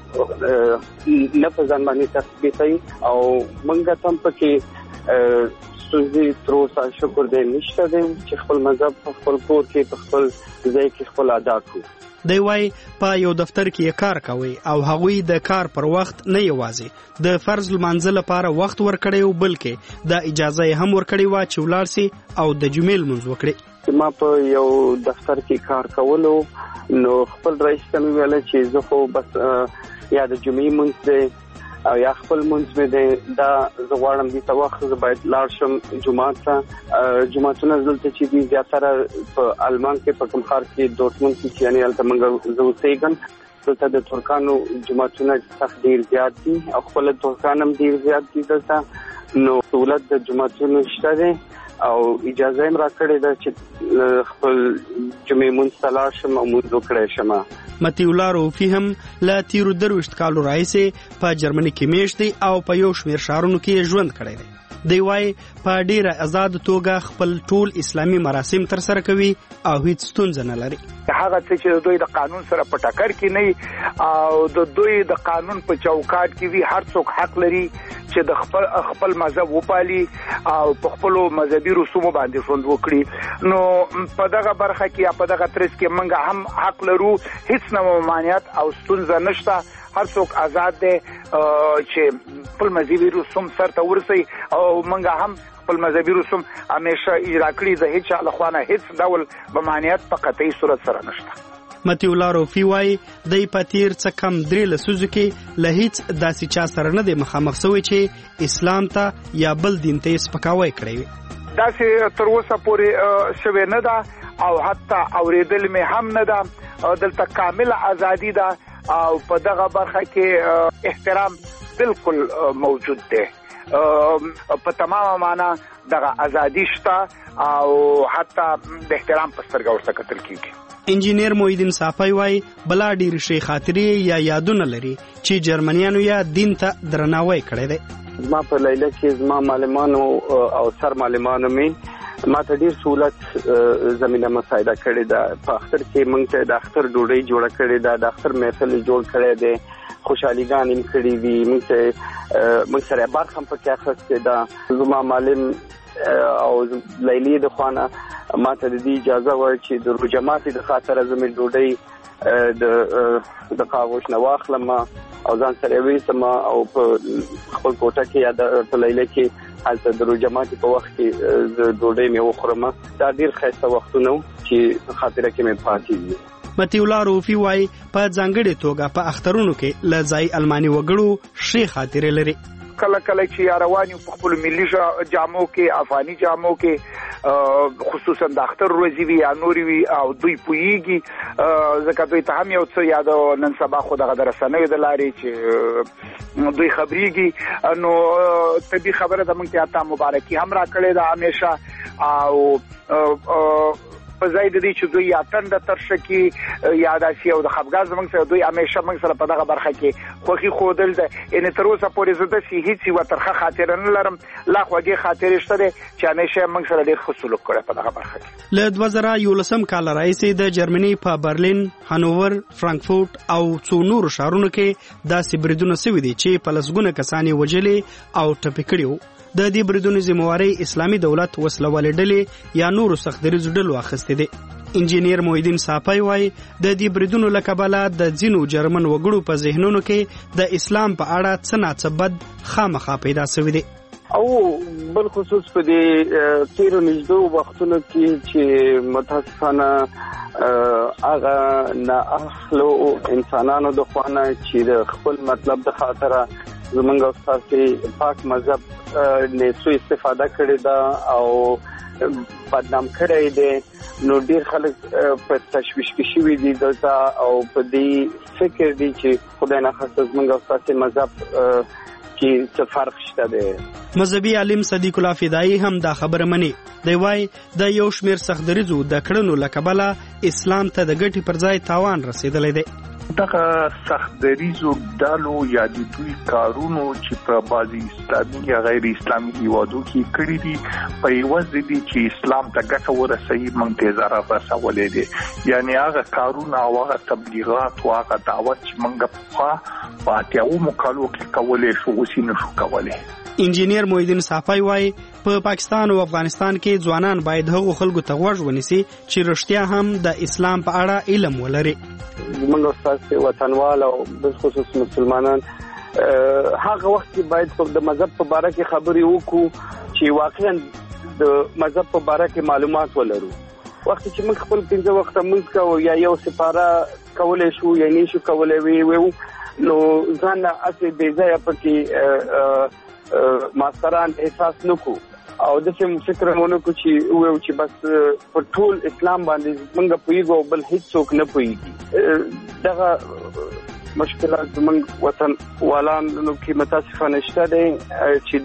نه په ځان باندې تطبیقوي او موږ هم پکې ستونزې تر اوسه شکر دی نشته دی چې خپل مذهب په خپل کور کې په خپل ځای کې خپل ادا کړو. دی وايي په یو دفتر کې کار کوي او هغوی د کار پر وخت نه یوازې د فرض لمانځه لپاره وخت ورکړی او بلکې د اجازه هم ورکړی و چې ولاړ سي او د جمعې لمونځ وکړي. ما په یو دفتر کې کار کولو نو خپل رئیس ته مې ویل چې زه خو بس یا د جمعې لمونځ دی او یا خپل لمونځ مې دی دا زه غواړم دې ته وخت زه باید لاړ شم جومات ته. جوماتونه دلته چې دي زیاتره په آلمان کې په کوم ښار کې دورتموند کې چې یعنې هلته موږ زه اوسېږم دلته د ترکانو جوماتونه سخت ډېر زیات دي او خپل ترکان هم ډېر زیات دي دلته نو سهولت د جوماتونو شته دی او اجازه هم راکړې ده چې خپل جمعې لمونځ ته لاړ شم او لمونځ وکړی شم. مطیع الله روفي هم له تیرو درویشت کالو راهیسې په جرمني کې میشت دی او په یو شمېر ښارونو کې ژوند کړی دی. دی وايي په ډیره آزاد توګه خپل ټول اسلامي مراسم ترسره کوي او هیڅ ستونزه نه لري. هغه څه چې دوی د قانون سره په ټکر کې نه او د دوی د قانون په چوکاټ کې وی هر څوک حق لري چې د خپل خپل مذهب وپالي او په خپل مذهبي رسومو باندې ژوند وکړي. نو په دغه برخه کې په دغه ترڅ کې موږ هم حق لرو، هیڅ نه ممانعت او ستونزه نشته. هر څوک آزاد دی چې خپل مذهبي رسوم سرته ورسي او موږ هم خپل مذهبي رسوم همیشه اجرا کړي. د هیڅ چا له خوا نه هیڅ ډول ممانعت په قطعي صورت سره نشته. متی الله روفي وای د پاتیر څخه کم درې لسوزو کې له هیڅ داسې چا سره نه دی مخامخ شوی چې اسلام ته یا بل دین ته سپکاوی کړی وي. داسې تر اوسه پورې شوی نه ده او حتی اوریدل مې هم نه ده. دلته کامل ازادي ده او په دغه برخه کې احترام بالکل موجود دی. په تمامه معنا دغه ازادي شته او حتی د احترام په سترګه ورته کتل کیږي. انجینیر موحدین صافی وای بلا ډیر شي خاطرې یا یادونه لري چې جرمنیانو یا دین ته درناوی کړی دی. ما په لیله کې زما معلمانو او سر معلمانو می ما ته ډیر سہولت زمينه مساعده کړې ده. په اختر کې موږ ته د اختر ډوډۍ جوړه کړې ده، د اختر محفل جوړ کړی دی، خوشحاليګان هم کړې دي. موږ ته موږ سره برخه هم پکې اخیستې ده. زما معلم او لیلی د خوانه ما ته د دې اجازه ورکړه چې د روجمات د خاطر زمين ډوډۍ د د قاوش نه واخلم او ځان سره وېسم او په خپل کوټه کې یا د لیله کې حالت د روجمات په وخت کې د ډوډۍ مې وخورم. دا ډیر ښه وختونه چې خاطره کې مې پاتې دي. متی الله روفي وای په ځانګړي توګه په اخترونو کې لزای الماني وګړو شي خاطره لري. کله کله چې رواني په خپل ملي جامو کې افغاني جامو کې خصوصا د اختر ورځې وي یا نوري وي او دوی پويږي ځکه دوی ته هم یو څه یاد نن سبا خو دغه درسنوي د لارې چې دوی خبريږي. نو طبي خبره د موږ ته مبارکي هم را کړې ده همیشه او په ځای د دې چې دوی یا تند ترشه کې یا داسې او د خپګاز موږ سره دوی همیشه موږ سره په دغه برخه کې خوخي خودل ده. ان تر اوسه پورې زه د هیڅ یو ترخه خاطر نه لرم، لا خوږه خاطر شته چې همیشه موږ سره ډېر ښه سلوک کړی په دغه برخه کې. له دوه زره یولسم کال راهیسې د جرمني په برلین، هانوور، فرانکفورت او څو نورو ښارونو کې داسې بریدونه شوي دي چې په لسګونه کسان یې وژلي او ټپي کړي وو. د دې بریدونو ذمہواری اسلامي دولت وسلوالې ډلې یا نورو سختدریزو ډلو اخیستې دي. انجینیر موحدین صافی وای د دې بریدونو له کبله د ځینو جرمن وګړو په ذهنونو کې د اسلام په اړه څه ناڅه بد خامخا پیدا شوی دی. او بل خصوص په دې تیرو نږدې وختونو کې چې متاسفانه هغه نه اخلو انسانانو د خوانه چې د خپل مطلب د خاطره زمونږ استاد پاک مذهب نه سو استفاده کړی دا او بدنام کړی دی. نو ډیر خلک په تشویش کې شوي دي دلته او په دې فکر دي چې خدای نه خاصه زمونږ استاد مذهب کې څه فرق شته دی. مذهبي عالم صدیق الله فدایی هم دا خبره مني. دی وای د یو شمیر سختدریزو د کړنو لکبله اسلام ته د ګټي پر ځای تاوان رسیدلی دی. دغه سختدریزو ډالو یا د دوی کارونو چې په بعضي اسلامي یا غیر اسلامي هیوادو کې کړی دي په یوازې دي چې اسلام ته ګټه ورسوي موږ ته ضرر رسولې دي. یعنی هغه کارونه او هغه تبلیغات او هغه دعوت چې موږ په فاتحو مکالو کې کولې شو اوس نه شو کولای. انجینیر موحدین صافی وای په پاکستان او افغانستان کې ځوانان باید هغو خلکو ته غوږ ونیسي چې رښتیا هم د اسلام په اړه علم ولري. موږ استاد وطنوال او بالخصوص مسلمانان هغه وخت باید د مذهب په اړه کې خبرې وکړو چې واقعا د مذهب په اړه کې معلومات ولرو. وخت چې موږ خپل پنځه وخت موږ کوو یا یو سپاره کولای شو یا نه شو کولای وي نو ځان اصلي بې ځای پکې ماستران احساس نکو او د څه فکر مونږ کو چې وو چې بس په ټول اسلام باندې موږ پویګو بل هیڅ څوک نه پویږي. دغه مشکلات موږ وطن والانو کې متاسفانه شته دي چې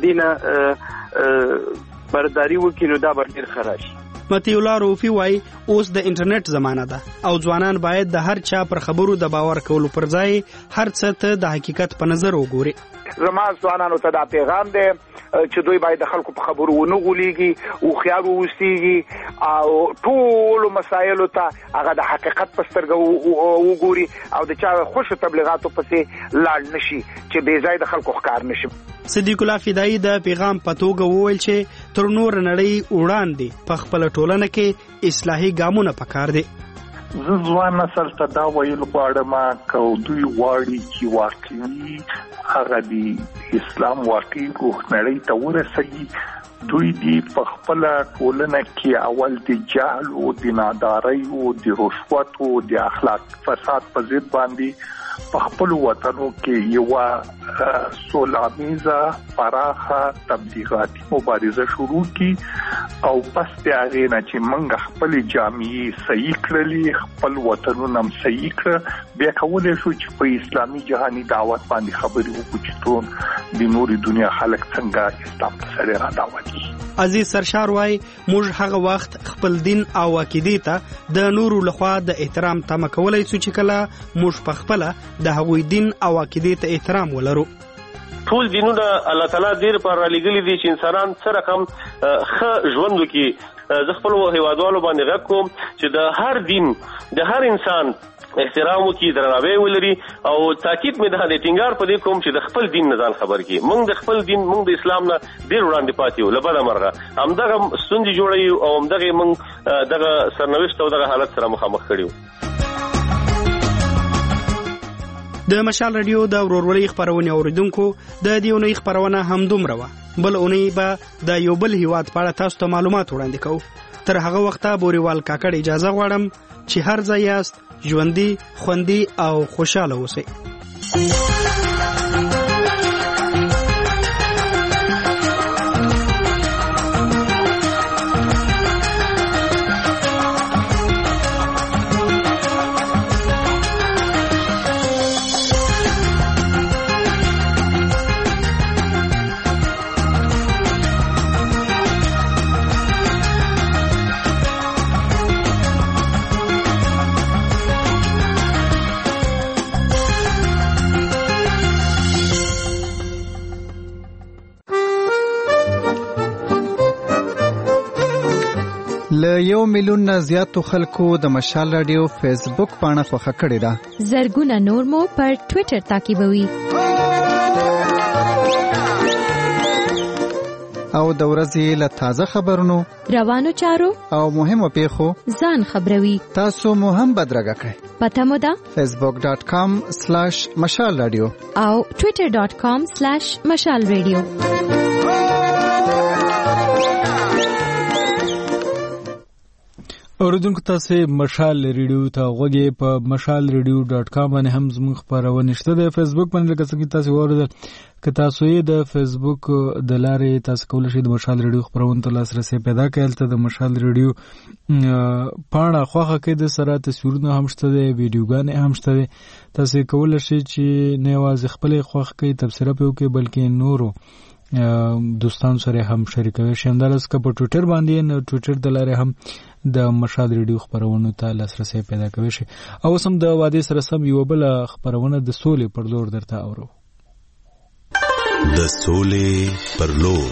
دینه برداري وکړي دا به ډیر خراشي. متی الله روفي وای اوس د انټرنیټ زمانہ ده او ځوانان باید د هر چا پر خبرو د باور کولو پر ځای هر څه ته د حقیقت په نظر وګوري. زما ځوانانو ته دا پیغام دی چې دوی باید د خلکو په خبرو ونه غولېږي او خیال ووستيږي او ټول مسایلو ته هغه د حقیقت په سترګه وګوري او د چا خوش تبلیغاتو پسې لاړ نشي چې بې ځای د خلکو ښکار نشي. صدیق الله فدایي د پیغام په توګه وویل چې تر نور نړۍ وړاندې په خپل ټولنه کې اصلاحي ګامونه پکار دي. زه ځوان نسل ته دا ویل غواړم چې دوی غواړي چې واقعي هغه د اسلام واقعي روحنړۍ ته ورسېږي. دوی دی په خپل ټولنه کې اول د جهل او د نادارۍ او د رشوت او د اخلاق فساد په ضد باندې په خپل وطنو کې یو سولامیزه پراخه تبلیغاتي مبارزه شروع کی او پس د هغه نه چې موږ خپل جامعي صحیح کړلې خپل وطنونه هم صحیح کړ بیا کولای شو چې په اسلامي جهاني دعوت باندې خبرې وکړو چې ټول د نوري دنیا خلک څنګه اسلام ته سره را دعوت دي. عزیز سرشار وای موږ هغه وخت خپل دین او عقیده ته د نورو لخوا د احترام تمه کولای شو چې کله موږ په خپل د هغوی دین او عقیده ته احترام ولرو. ټول دینونه الله تعالی ډیر پر لګلي دي چې انسانان سره کوم ښه ژوند وکړي. زه خپل هیوادوالو باندې غږ کوم چې د هر دین د هر انسان احترام وکړي درناوی ولري او تاکید مې د ټینګار په دې کوم چې د خپل دین نه ځان خبر کړي. موږ د خپل دین موږ د اسلام نه ډیر وړاندې پاتې یو لبد مرغه همدغه ستونزې جوړوي او همدغه موږ دغه سرنوشت او دغه حالت سره مخامخ کړیو. د مشال رادیو د ورورولۍ خبرونه اوریدونکو د دې اونۍ خبرونه هم دومره وه. بل اونۍ به د یو بل هیواد په اړه تاسو ته معلومات وړاندې کوو. تر هغه وخته بوریوال کاکړ اجازه غواړم چې هر ځای یاست ژوندي خوندي او خوشاله اوسئ. له یو میلیون نه زیاتو خلکو د مشال رادیو فیسبوک پاڼه خوښه کړې ده. زرګونه نور مو پر ټوئیټر تعقیبوي او د ورځې له تازه خبرونو روانو چارو او مهمو پیښو ځان خبروي. تاسو مو هم بدرګه کړئ. پته مو ده فیسبوک ډاٹ کام سلیش مشال رادیو او ټوئیټر ډاٹ کام سلیش مشال رادیو. اوریدونکو تاسو مشال ریډیو ته غوږی په مشال ریډیو ډاٹ کام باندې هم زموږ خبرونه شته. د فیسبوک باندې لکه څنګه تاسو وروده که تاسو یې د فیسبوک د لارې تاسو کولای شئ د مشال ریډیو خبرونه ته لاسرسي پیدا کړئ. ته د مشال ریډیو پاڼه خوښه کې د سره تصویرونه هم شته دي ویډیوګانې هم شته دي. تاسو کولای شئ چې نه یوازې خپل خوښ کې تبصره په وکړئ بلکې نورو دوستان سره هم شریکوي. شاندارس که په ټوئیټر باندې نه ټوئیټر د لارې هم د مشال ریډیو خبرونو ته لاسرسي پیدا کوي شي. او سم د وادي سره سم یو بل خبرونه د سولې پر لور درته اورو. د سولې پر لور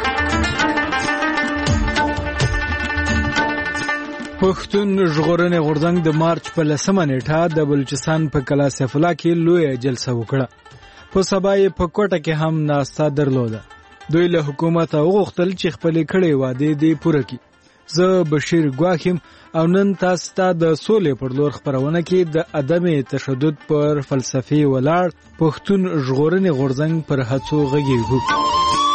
پښتون ژغورنې غورځنګ د مارچ په لسمه نیټه د بلوچستان په کلا سیف الله کې لوی جلسه وکړه. په سبا یې په کوټه کې هم ناستا درلوده. دوی له حکومت غوښتل چې خپلې کړې وعدې دې پوره کړي. زه بشیر ګواخیم او نن تاسو ته د سولې پر لور خبرونه کې د عدم تشدد پر فلسفي ولاړ پښتون ژغورنې غورځنګ پر هڅو غږیږو.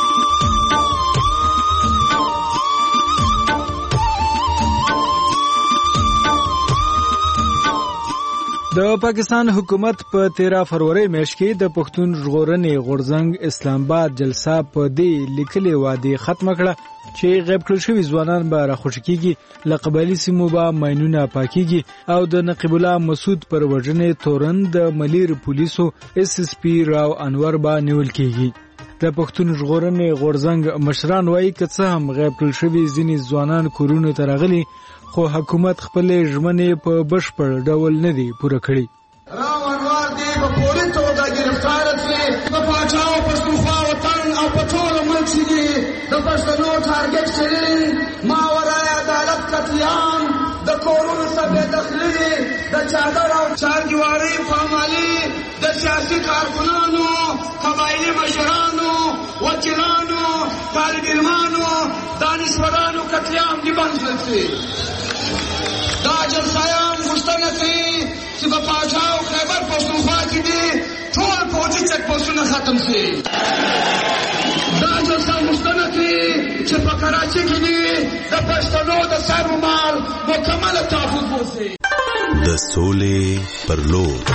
د پاکستان حکومت په تیرہ فروری میاشت کې د پښتون ژغورنې غورځنګ اسلام آباد جلسه په دې لیکلي وعده ختم کړه چې غیب کړل شوی ځوانان به راخوشي کیږي، له قبایلي سیمو به ماینونه پاکیږي او د نقیب الله مسعود پر وژنې تورن د ملیر پولیسو اس اس پی راو انور به نیول کیږي. د پښتون ژغورنې غورځنګ مشران وایي که څه هم غیب کړل شوی ځینې ځوانان کورونو ته راغلي خو حکومت خپل ژمنې په بشپړ ډول نه دی پوره کړی. راو انوار دی په پوری توګه گرفتار کړي. د پاچاو پښتونخوا وطن او په ټول ملک کې د پښتنو ټارګټ کړي. ماورای عدالت قتلیام د کورونو ته بې دخلي د چادر او چارجواري پامالي د سیاسي کارکونانو قبایلي مشرانو طالب علمانو دانشورانو قتلیام دی بند شول سي دا جلسایان غوښتنه کوي چې په پاچا او خیبر پښتونخوا کې دي ټول فوجي چک پوسټونه ختم شي. دا جلسه غوښتنه کوي چې په کراچۍ کې دي د پښتنو د سر و مال مکمل تحفظ وشي. د سولې پر لور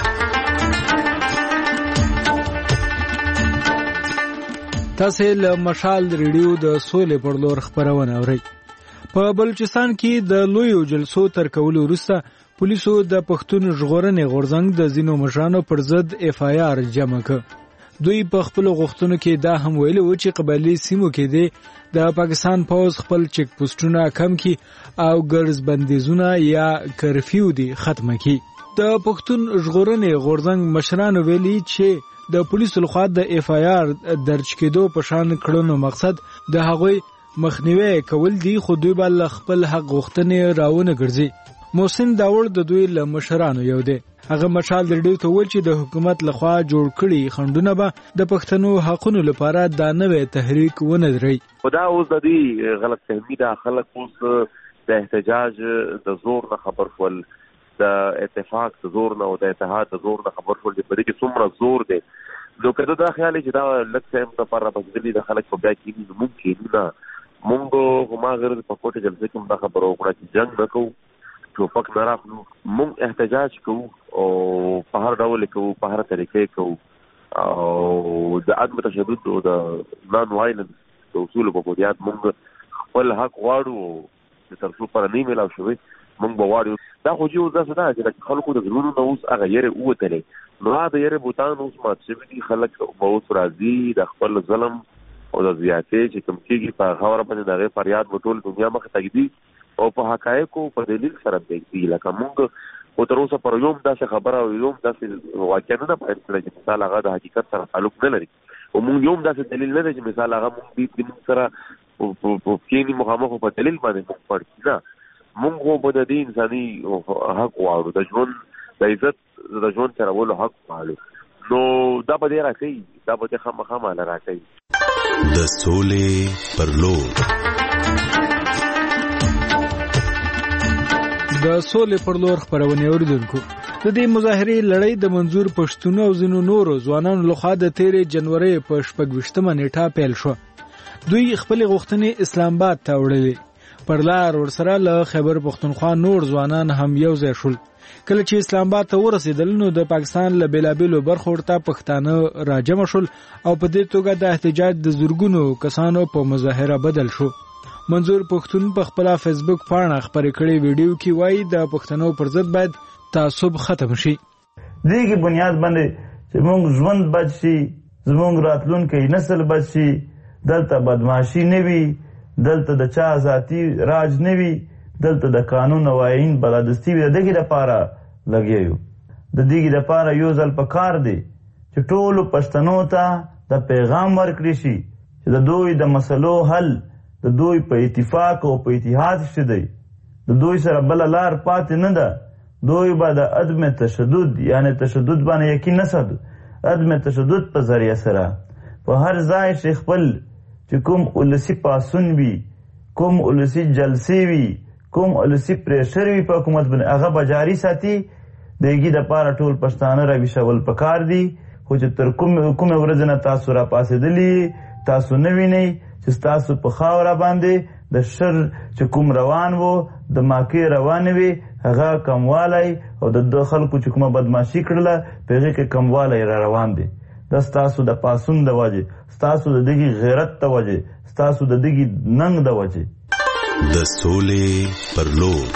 تاسو له مشال ریډیو د سولې پر لور خبرونه اورئ. په بلوچستان کې د لویو جلسو تر کولو وروسته پولیسو د پښتون ژغورنې غورځنګ د ځینو مشرانو پر ضد اف آی آر جمع کړ. دوی په خپل غوښتنو کې دا هم ویلي و چې قبایلي سیمو کې د د پاکستان پوز خپل چک پوسټونه کم کړي او ګرځ بندیزونه یا کرفیو دي ختم کړي. د پښتون ژغورنې غورځنګ مشرانو ویلي چې د پولیسو لخوا د اف آی آر درج کېدو په شان کړنو مقصد د هغوی مخنیوي کول دي، خو دوی بل خپل حق غوښتنې راونه ګرځي. محسن داوړ د دوی له مشرانو یو دی. هغه مشال ریډیو ته ویل چې د حکومت لخوا جوړ کړي خندونه به د پښتنو حقونو لپاره دا نوې تحریک ونه دري. خدا اوس د دې غلط فهمي دا خلک اوس د احتجاج د زور نه خبر شول، د اتفاق د زور نه او د اتحاد د زور نه خبر شول چې په دې کې څومره زور دی. نو کله دا خیال چې دا لږ څه هم لپاره بسګلي د خلک په بیا کې ممکن نه مونږ هم غیر په کوټه جلسه کې دا خبره وکړه چې جنگ نکوو، ټوپک نه راخلو، مونږ احتجاج کوو او په هر ډول کوو، په هر طریقې کوو او د عدم تشدد او د نان وایلنس د اصولو په بنیاد مونږ خپل حق غواړو چې تر څو پر نه ملاو شوي مونږ به غواړو. دا خو چې اوس داسې ده چې خلکو د زړونو نه اوس هغه یېرې ووتلې، نو هغه د یېرې بوتان اوس مات شوي دي. خلک به اوس راځي د خپل ظلم او د زیاتې چې کوم کېږي په خبره باندې د هغې فریاد به ټول دنیا مخې ته ږدي او په حقایقو په دلیل سره پرېږدي. لکه مونږ خو تر اوسه پر یوم داسې خبره او یوم داسې واقعه نه ده پیل کړې چې مثال هغه د حقیقت سره تعلق نه لري او مونږ یوم داسې دلیل نه دی چې مثال هغه مونږ دې مونږ سره په کښېني مخامخ په دلیل باندې مونږ پړ کړي. نه، مونږ خو به د دې انساني حق غواړو، د ژوند د عزت د ژوند تېرولو حق غواړو. نو دا به دې راکوي، دا به دې خامخا ماله راکوي. د سولې پر لور د سولې پر لور خبرونه اوریدونکو، د دې مظاهرې لړۍ د منظور پښتون او ځینو نورو ځوانانو لخوا د تیرې جنوري په شپږویشتمه نیټه پیل شو. دوی خپل غوښتنې اسلام آباد ته وړلې. پر لار ورسره له خیبر پښتونخوا نور ځوانان هم یو ځای شول. کله چې اسلام آباد ته ورسېدل نو د پاکستان له بیلابیلو برخو ورته پښتانه راجمع شول او په دې توګه د احتجاج د زرګونو کسانو په مظاهره بدل شو. منظور پښتون په خپل فیسبوک پاڼه خبرې کړې ویډیو کې وایي د پښتنو پر ضد باید تعصب ختم شي. دغه بنیاد باندې چې موږ ژوند بچ شي، زموږ راتلونکي نسل بچ شي، دلته بدمعشي نه وي، دلته د چا ذاتي راج نه وي، دلته د قانون او آئین بلادستی وي. دغه لپاره لګیو د دغه لپاره یو ځل په کار دی چې ټول پښتنو ته د پیغام ورکړي شي چې د دوی د مسلو حل د دوی په اتفاق او په اتحاد شته دی. د دوی سره بل لار پاتې نه ده. دوی به د عدم تشدد یعنی تشدد باندې یقین نه ساتي، عدم تشدد په ذریعہ سره په هر ځای چې خپل چې کوم ولسی پاسون وي، کوم ولسی جلسې وي، کوم ولسی پریشر وي په حکومت باندې هغه به جاري ساتي. دغه د پاره ټول پښتانه را وشول پکار دي. خو چې تر کوم کوم ورځ نه تاسو را پاسېدلی تاسو نه وینئ چې تاسو په خاوره باندې د شر چې کوم روان وو د ماکې روان وي هغه کموالی او د خلکو چې کومه بدمعشي کړله په هغې کې کموالی را روان دی. دا ستاسو د پاسون د وجې، ستاسو د دغې غیرت د وجې، ستاسو د دغې ننګ د وجې. د سولې پر لور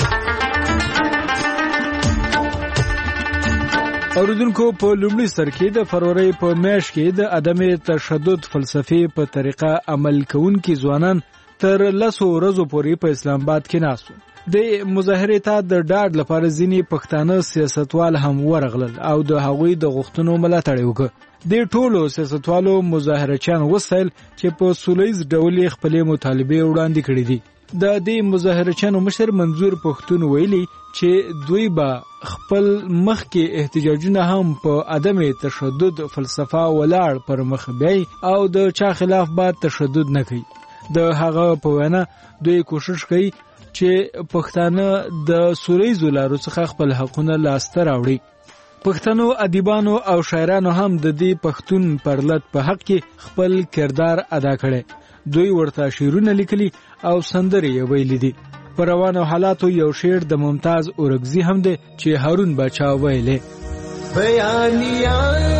اوریدونکو، په لومړي سر کې د فروری په میاشت کې د عدم تشدد فلسفې په طریقه عمل کوونکي ځوانان تر لسو ورځو پورې په اسلام آباد کې ناست وو. د مظاهرې ته د ډاډ لپاره ځینې پښتانه سیاستوال هم ورغلل او د هغوی د غوښتنو ملاتړ یې وکړ. د ټولو سیاستوالو مظاهرچیان وستایل چې په سولیز ډول یې خپلې مطالبې وړاندې کړې دي. د دې مظاهرچیانو مشر منظور پښتون ویلي چې دوی به خپل مخکې احتجاجونه هم په عدم تشدد فلسفه ولاړ پر مخ بیاي او د چا خلاف به تشدد نه کوي. د هغه په وینا دوی کوشش کوي چې پښتانه د سوریزو لارو څخه خپل حقونه لاسته راوړي. پښتنو ادیبانو او شاعرانو هم د دې پښتون پرلط په حق کې خپل کردار ادا کړي. دوی ورته شعرونه لیکلي او سندرې ویلي دي. په روانو حالاتو یو شعر د ممتاز اورګزي هم دی چې هارون باچا ویلي. بیانیا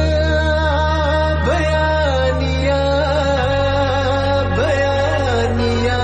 بیانیا بیانیا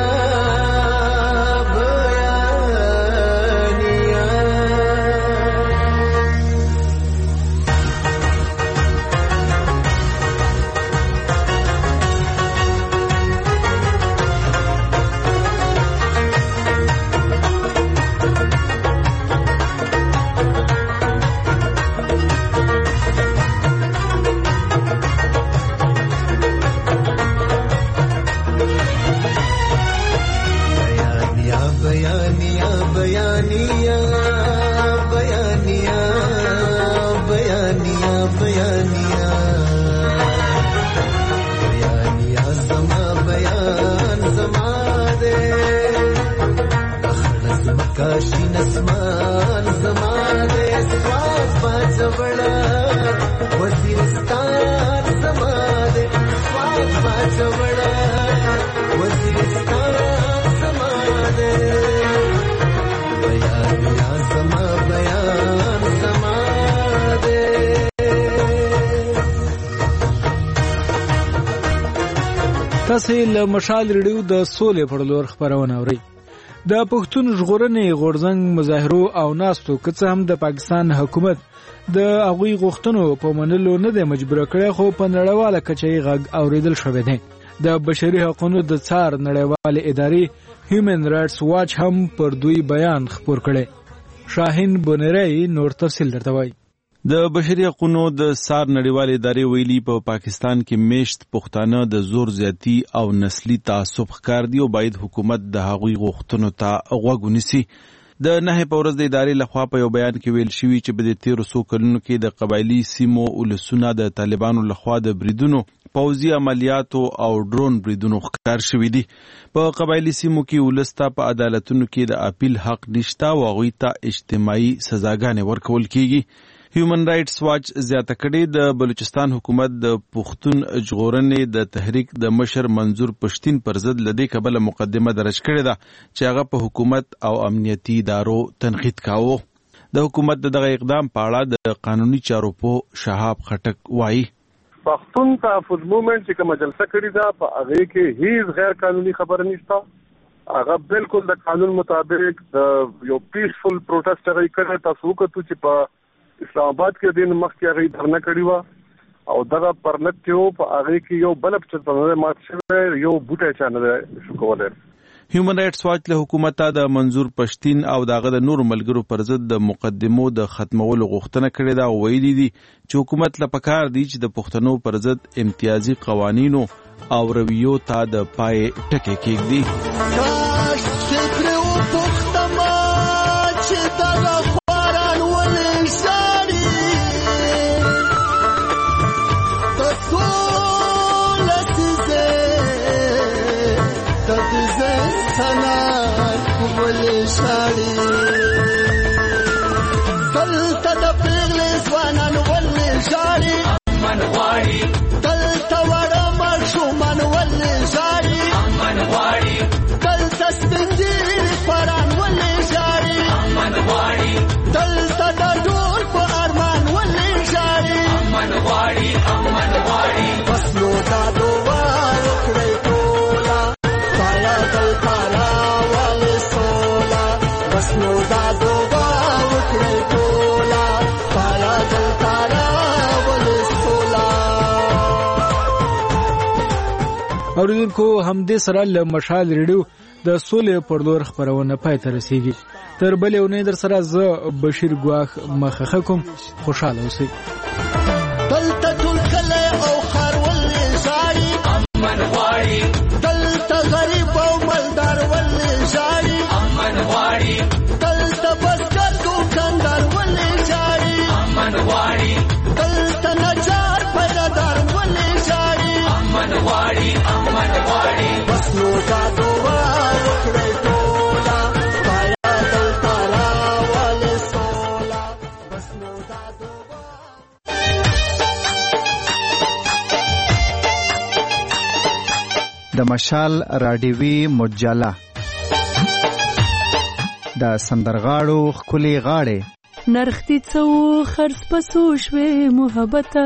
تاسو له مشال ریډیو د سولې پر لور خبرونه اورئ. د پښتون ژغورنې غورځنګ مظاهرو او ناستو که څه هم د پاکستان حکومت د هغوی غوښتنو په منلو نه دی مجبور کړی، خو په نړیواله کچه یې غږ اوریدل شوی دی. د بشري حقوقو د څار نړیوالې ادارې هیومن رائټس واچ هم پر دوی بیان خپور کړی. شاهین بونری نور تفصیل درته وایي. د بشري حقوقو د څار نړیوالې ادارې ویلي په پاکستان کې میشت پښتانه د زور زیاتی او نسلی تعصب ښکار دي او باید حکومت د هغوی غوښتنو ته غوږ ونیسي. د نهه په ورځ د ادارې لخوا په یو بیان کې ویل شوي چې په دې تیرو څو کلونو کې د قبایلي سیمو ولسونه د طالبانو لخوا د بریدونو، پوځي عملیاتو او ډرون بریدونو ښکار شوي دي. په قبایلي سیمو کې ولس ته په عدالتونو کې د اپیل حق نشته او هغوی ته اجتماعي سزاګانې ورکول کیږي. هیومن رائټس واچ زیاته کړې د بلوچستان حکومت د پښتون ژغورنې د تحریک د مشر منظور پښتین پر ضد له دې کبله مقدمه درج کړې ده چې هغه په حکومت او امنیتي ادارو تنقید کاوه. د حکومت دغه اقدام په اړه د قانوني چارو په شهاب خټک وایي. پښتون تحفظ موومنټ چې کومه جلسه کړې ده په هغه کې هیڅ غیر قانوني خبره نشته. هغه بالکل د قانون مطابق د یو پیسفل پروټیسټ هغه کړی. تاسو وکړو چې په اسلام آباد کې دین مخکې هغه دھرنه کړی و او دغه پرلط کې په هغه کې یو بلب چې په مات شوی یو بوټی چانه شو کولای. هیومن رائټس واچ له حکومت ته د منظور پښتین او دغه د نور ملګرو پر ضد د مقدمو د ختمولو غوښتنه کړې ده او ویلي دي چې حکومت له پکار دی چې د پښتنو پر ضد امتیازي قوانینو او رویو ته د پای ټکی کېږدي. دلته د پیغلې ځوانان ولې ژاړي امن غواړي، دلته وړه ماشومان ولې ژاړي امن غواړي، دلته سپین ږیري پران ولې ژاړي امن غواړي، دلته د ډول په ارمان ولې ژاړي امن غواړي امن غواړي. بس نو دا دعا وکړئ ټوله پایا دلته راولې سوله. بس نو دا دعا وکړئ ټوله پایا دلته راولې سوله. اوریدونکو همدې سره له مشال ریډیو د سولې پر لور خبرونه پای ته رسیږي. تر بلې اونۍ در سره زه بشیر ګواخ مخه کوم. خوشاله اوسئ. دلته ټول کلی او ښار ولې ژاړي امن غواړي، دلته غریب او مالدار ولې ژاړي امن غواړي، دلته بزګر دوکاندار ولې ژاړي امن غواړي، دلته نجار پیدادار ولې ژاړي امن غواړي امن غواړي. بس نو دا د مشال راډیوي مجله، د سندرغاړو ښکلي غاړې، نرختی څو خرڅ پسو شوې محبته،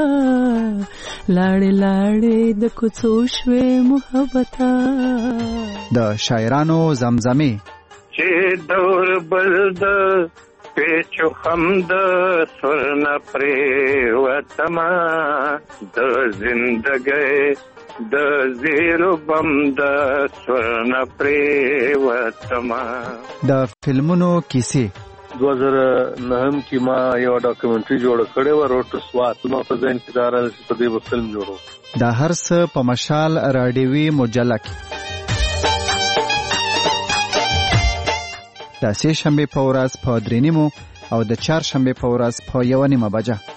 لاړې لاړې د کوڅو شوې محبته، د شاعرانو زمزمې، چې دور بل د پیچو خم د سرنا پریوتما، د زندګۍ د زیرو بم د سرنا پریوتما. د فلمونو کیسې، دو هزار نهم کې ما یو ډاکومنټري جوړ کړی و، روټ سوات. ما په ځین کې دا راځي چې په دې فلم جوړو. دا هر څه په مشال راډیوي مجله کې د سې شنبې په ورځ په درې نیمو او د چهارشنبې په ورځ په یوه نیمه بجه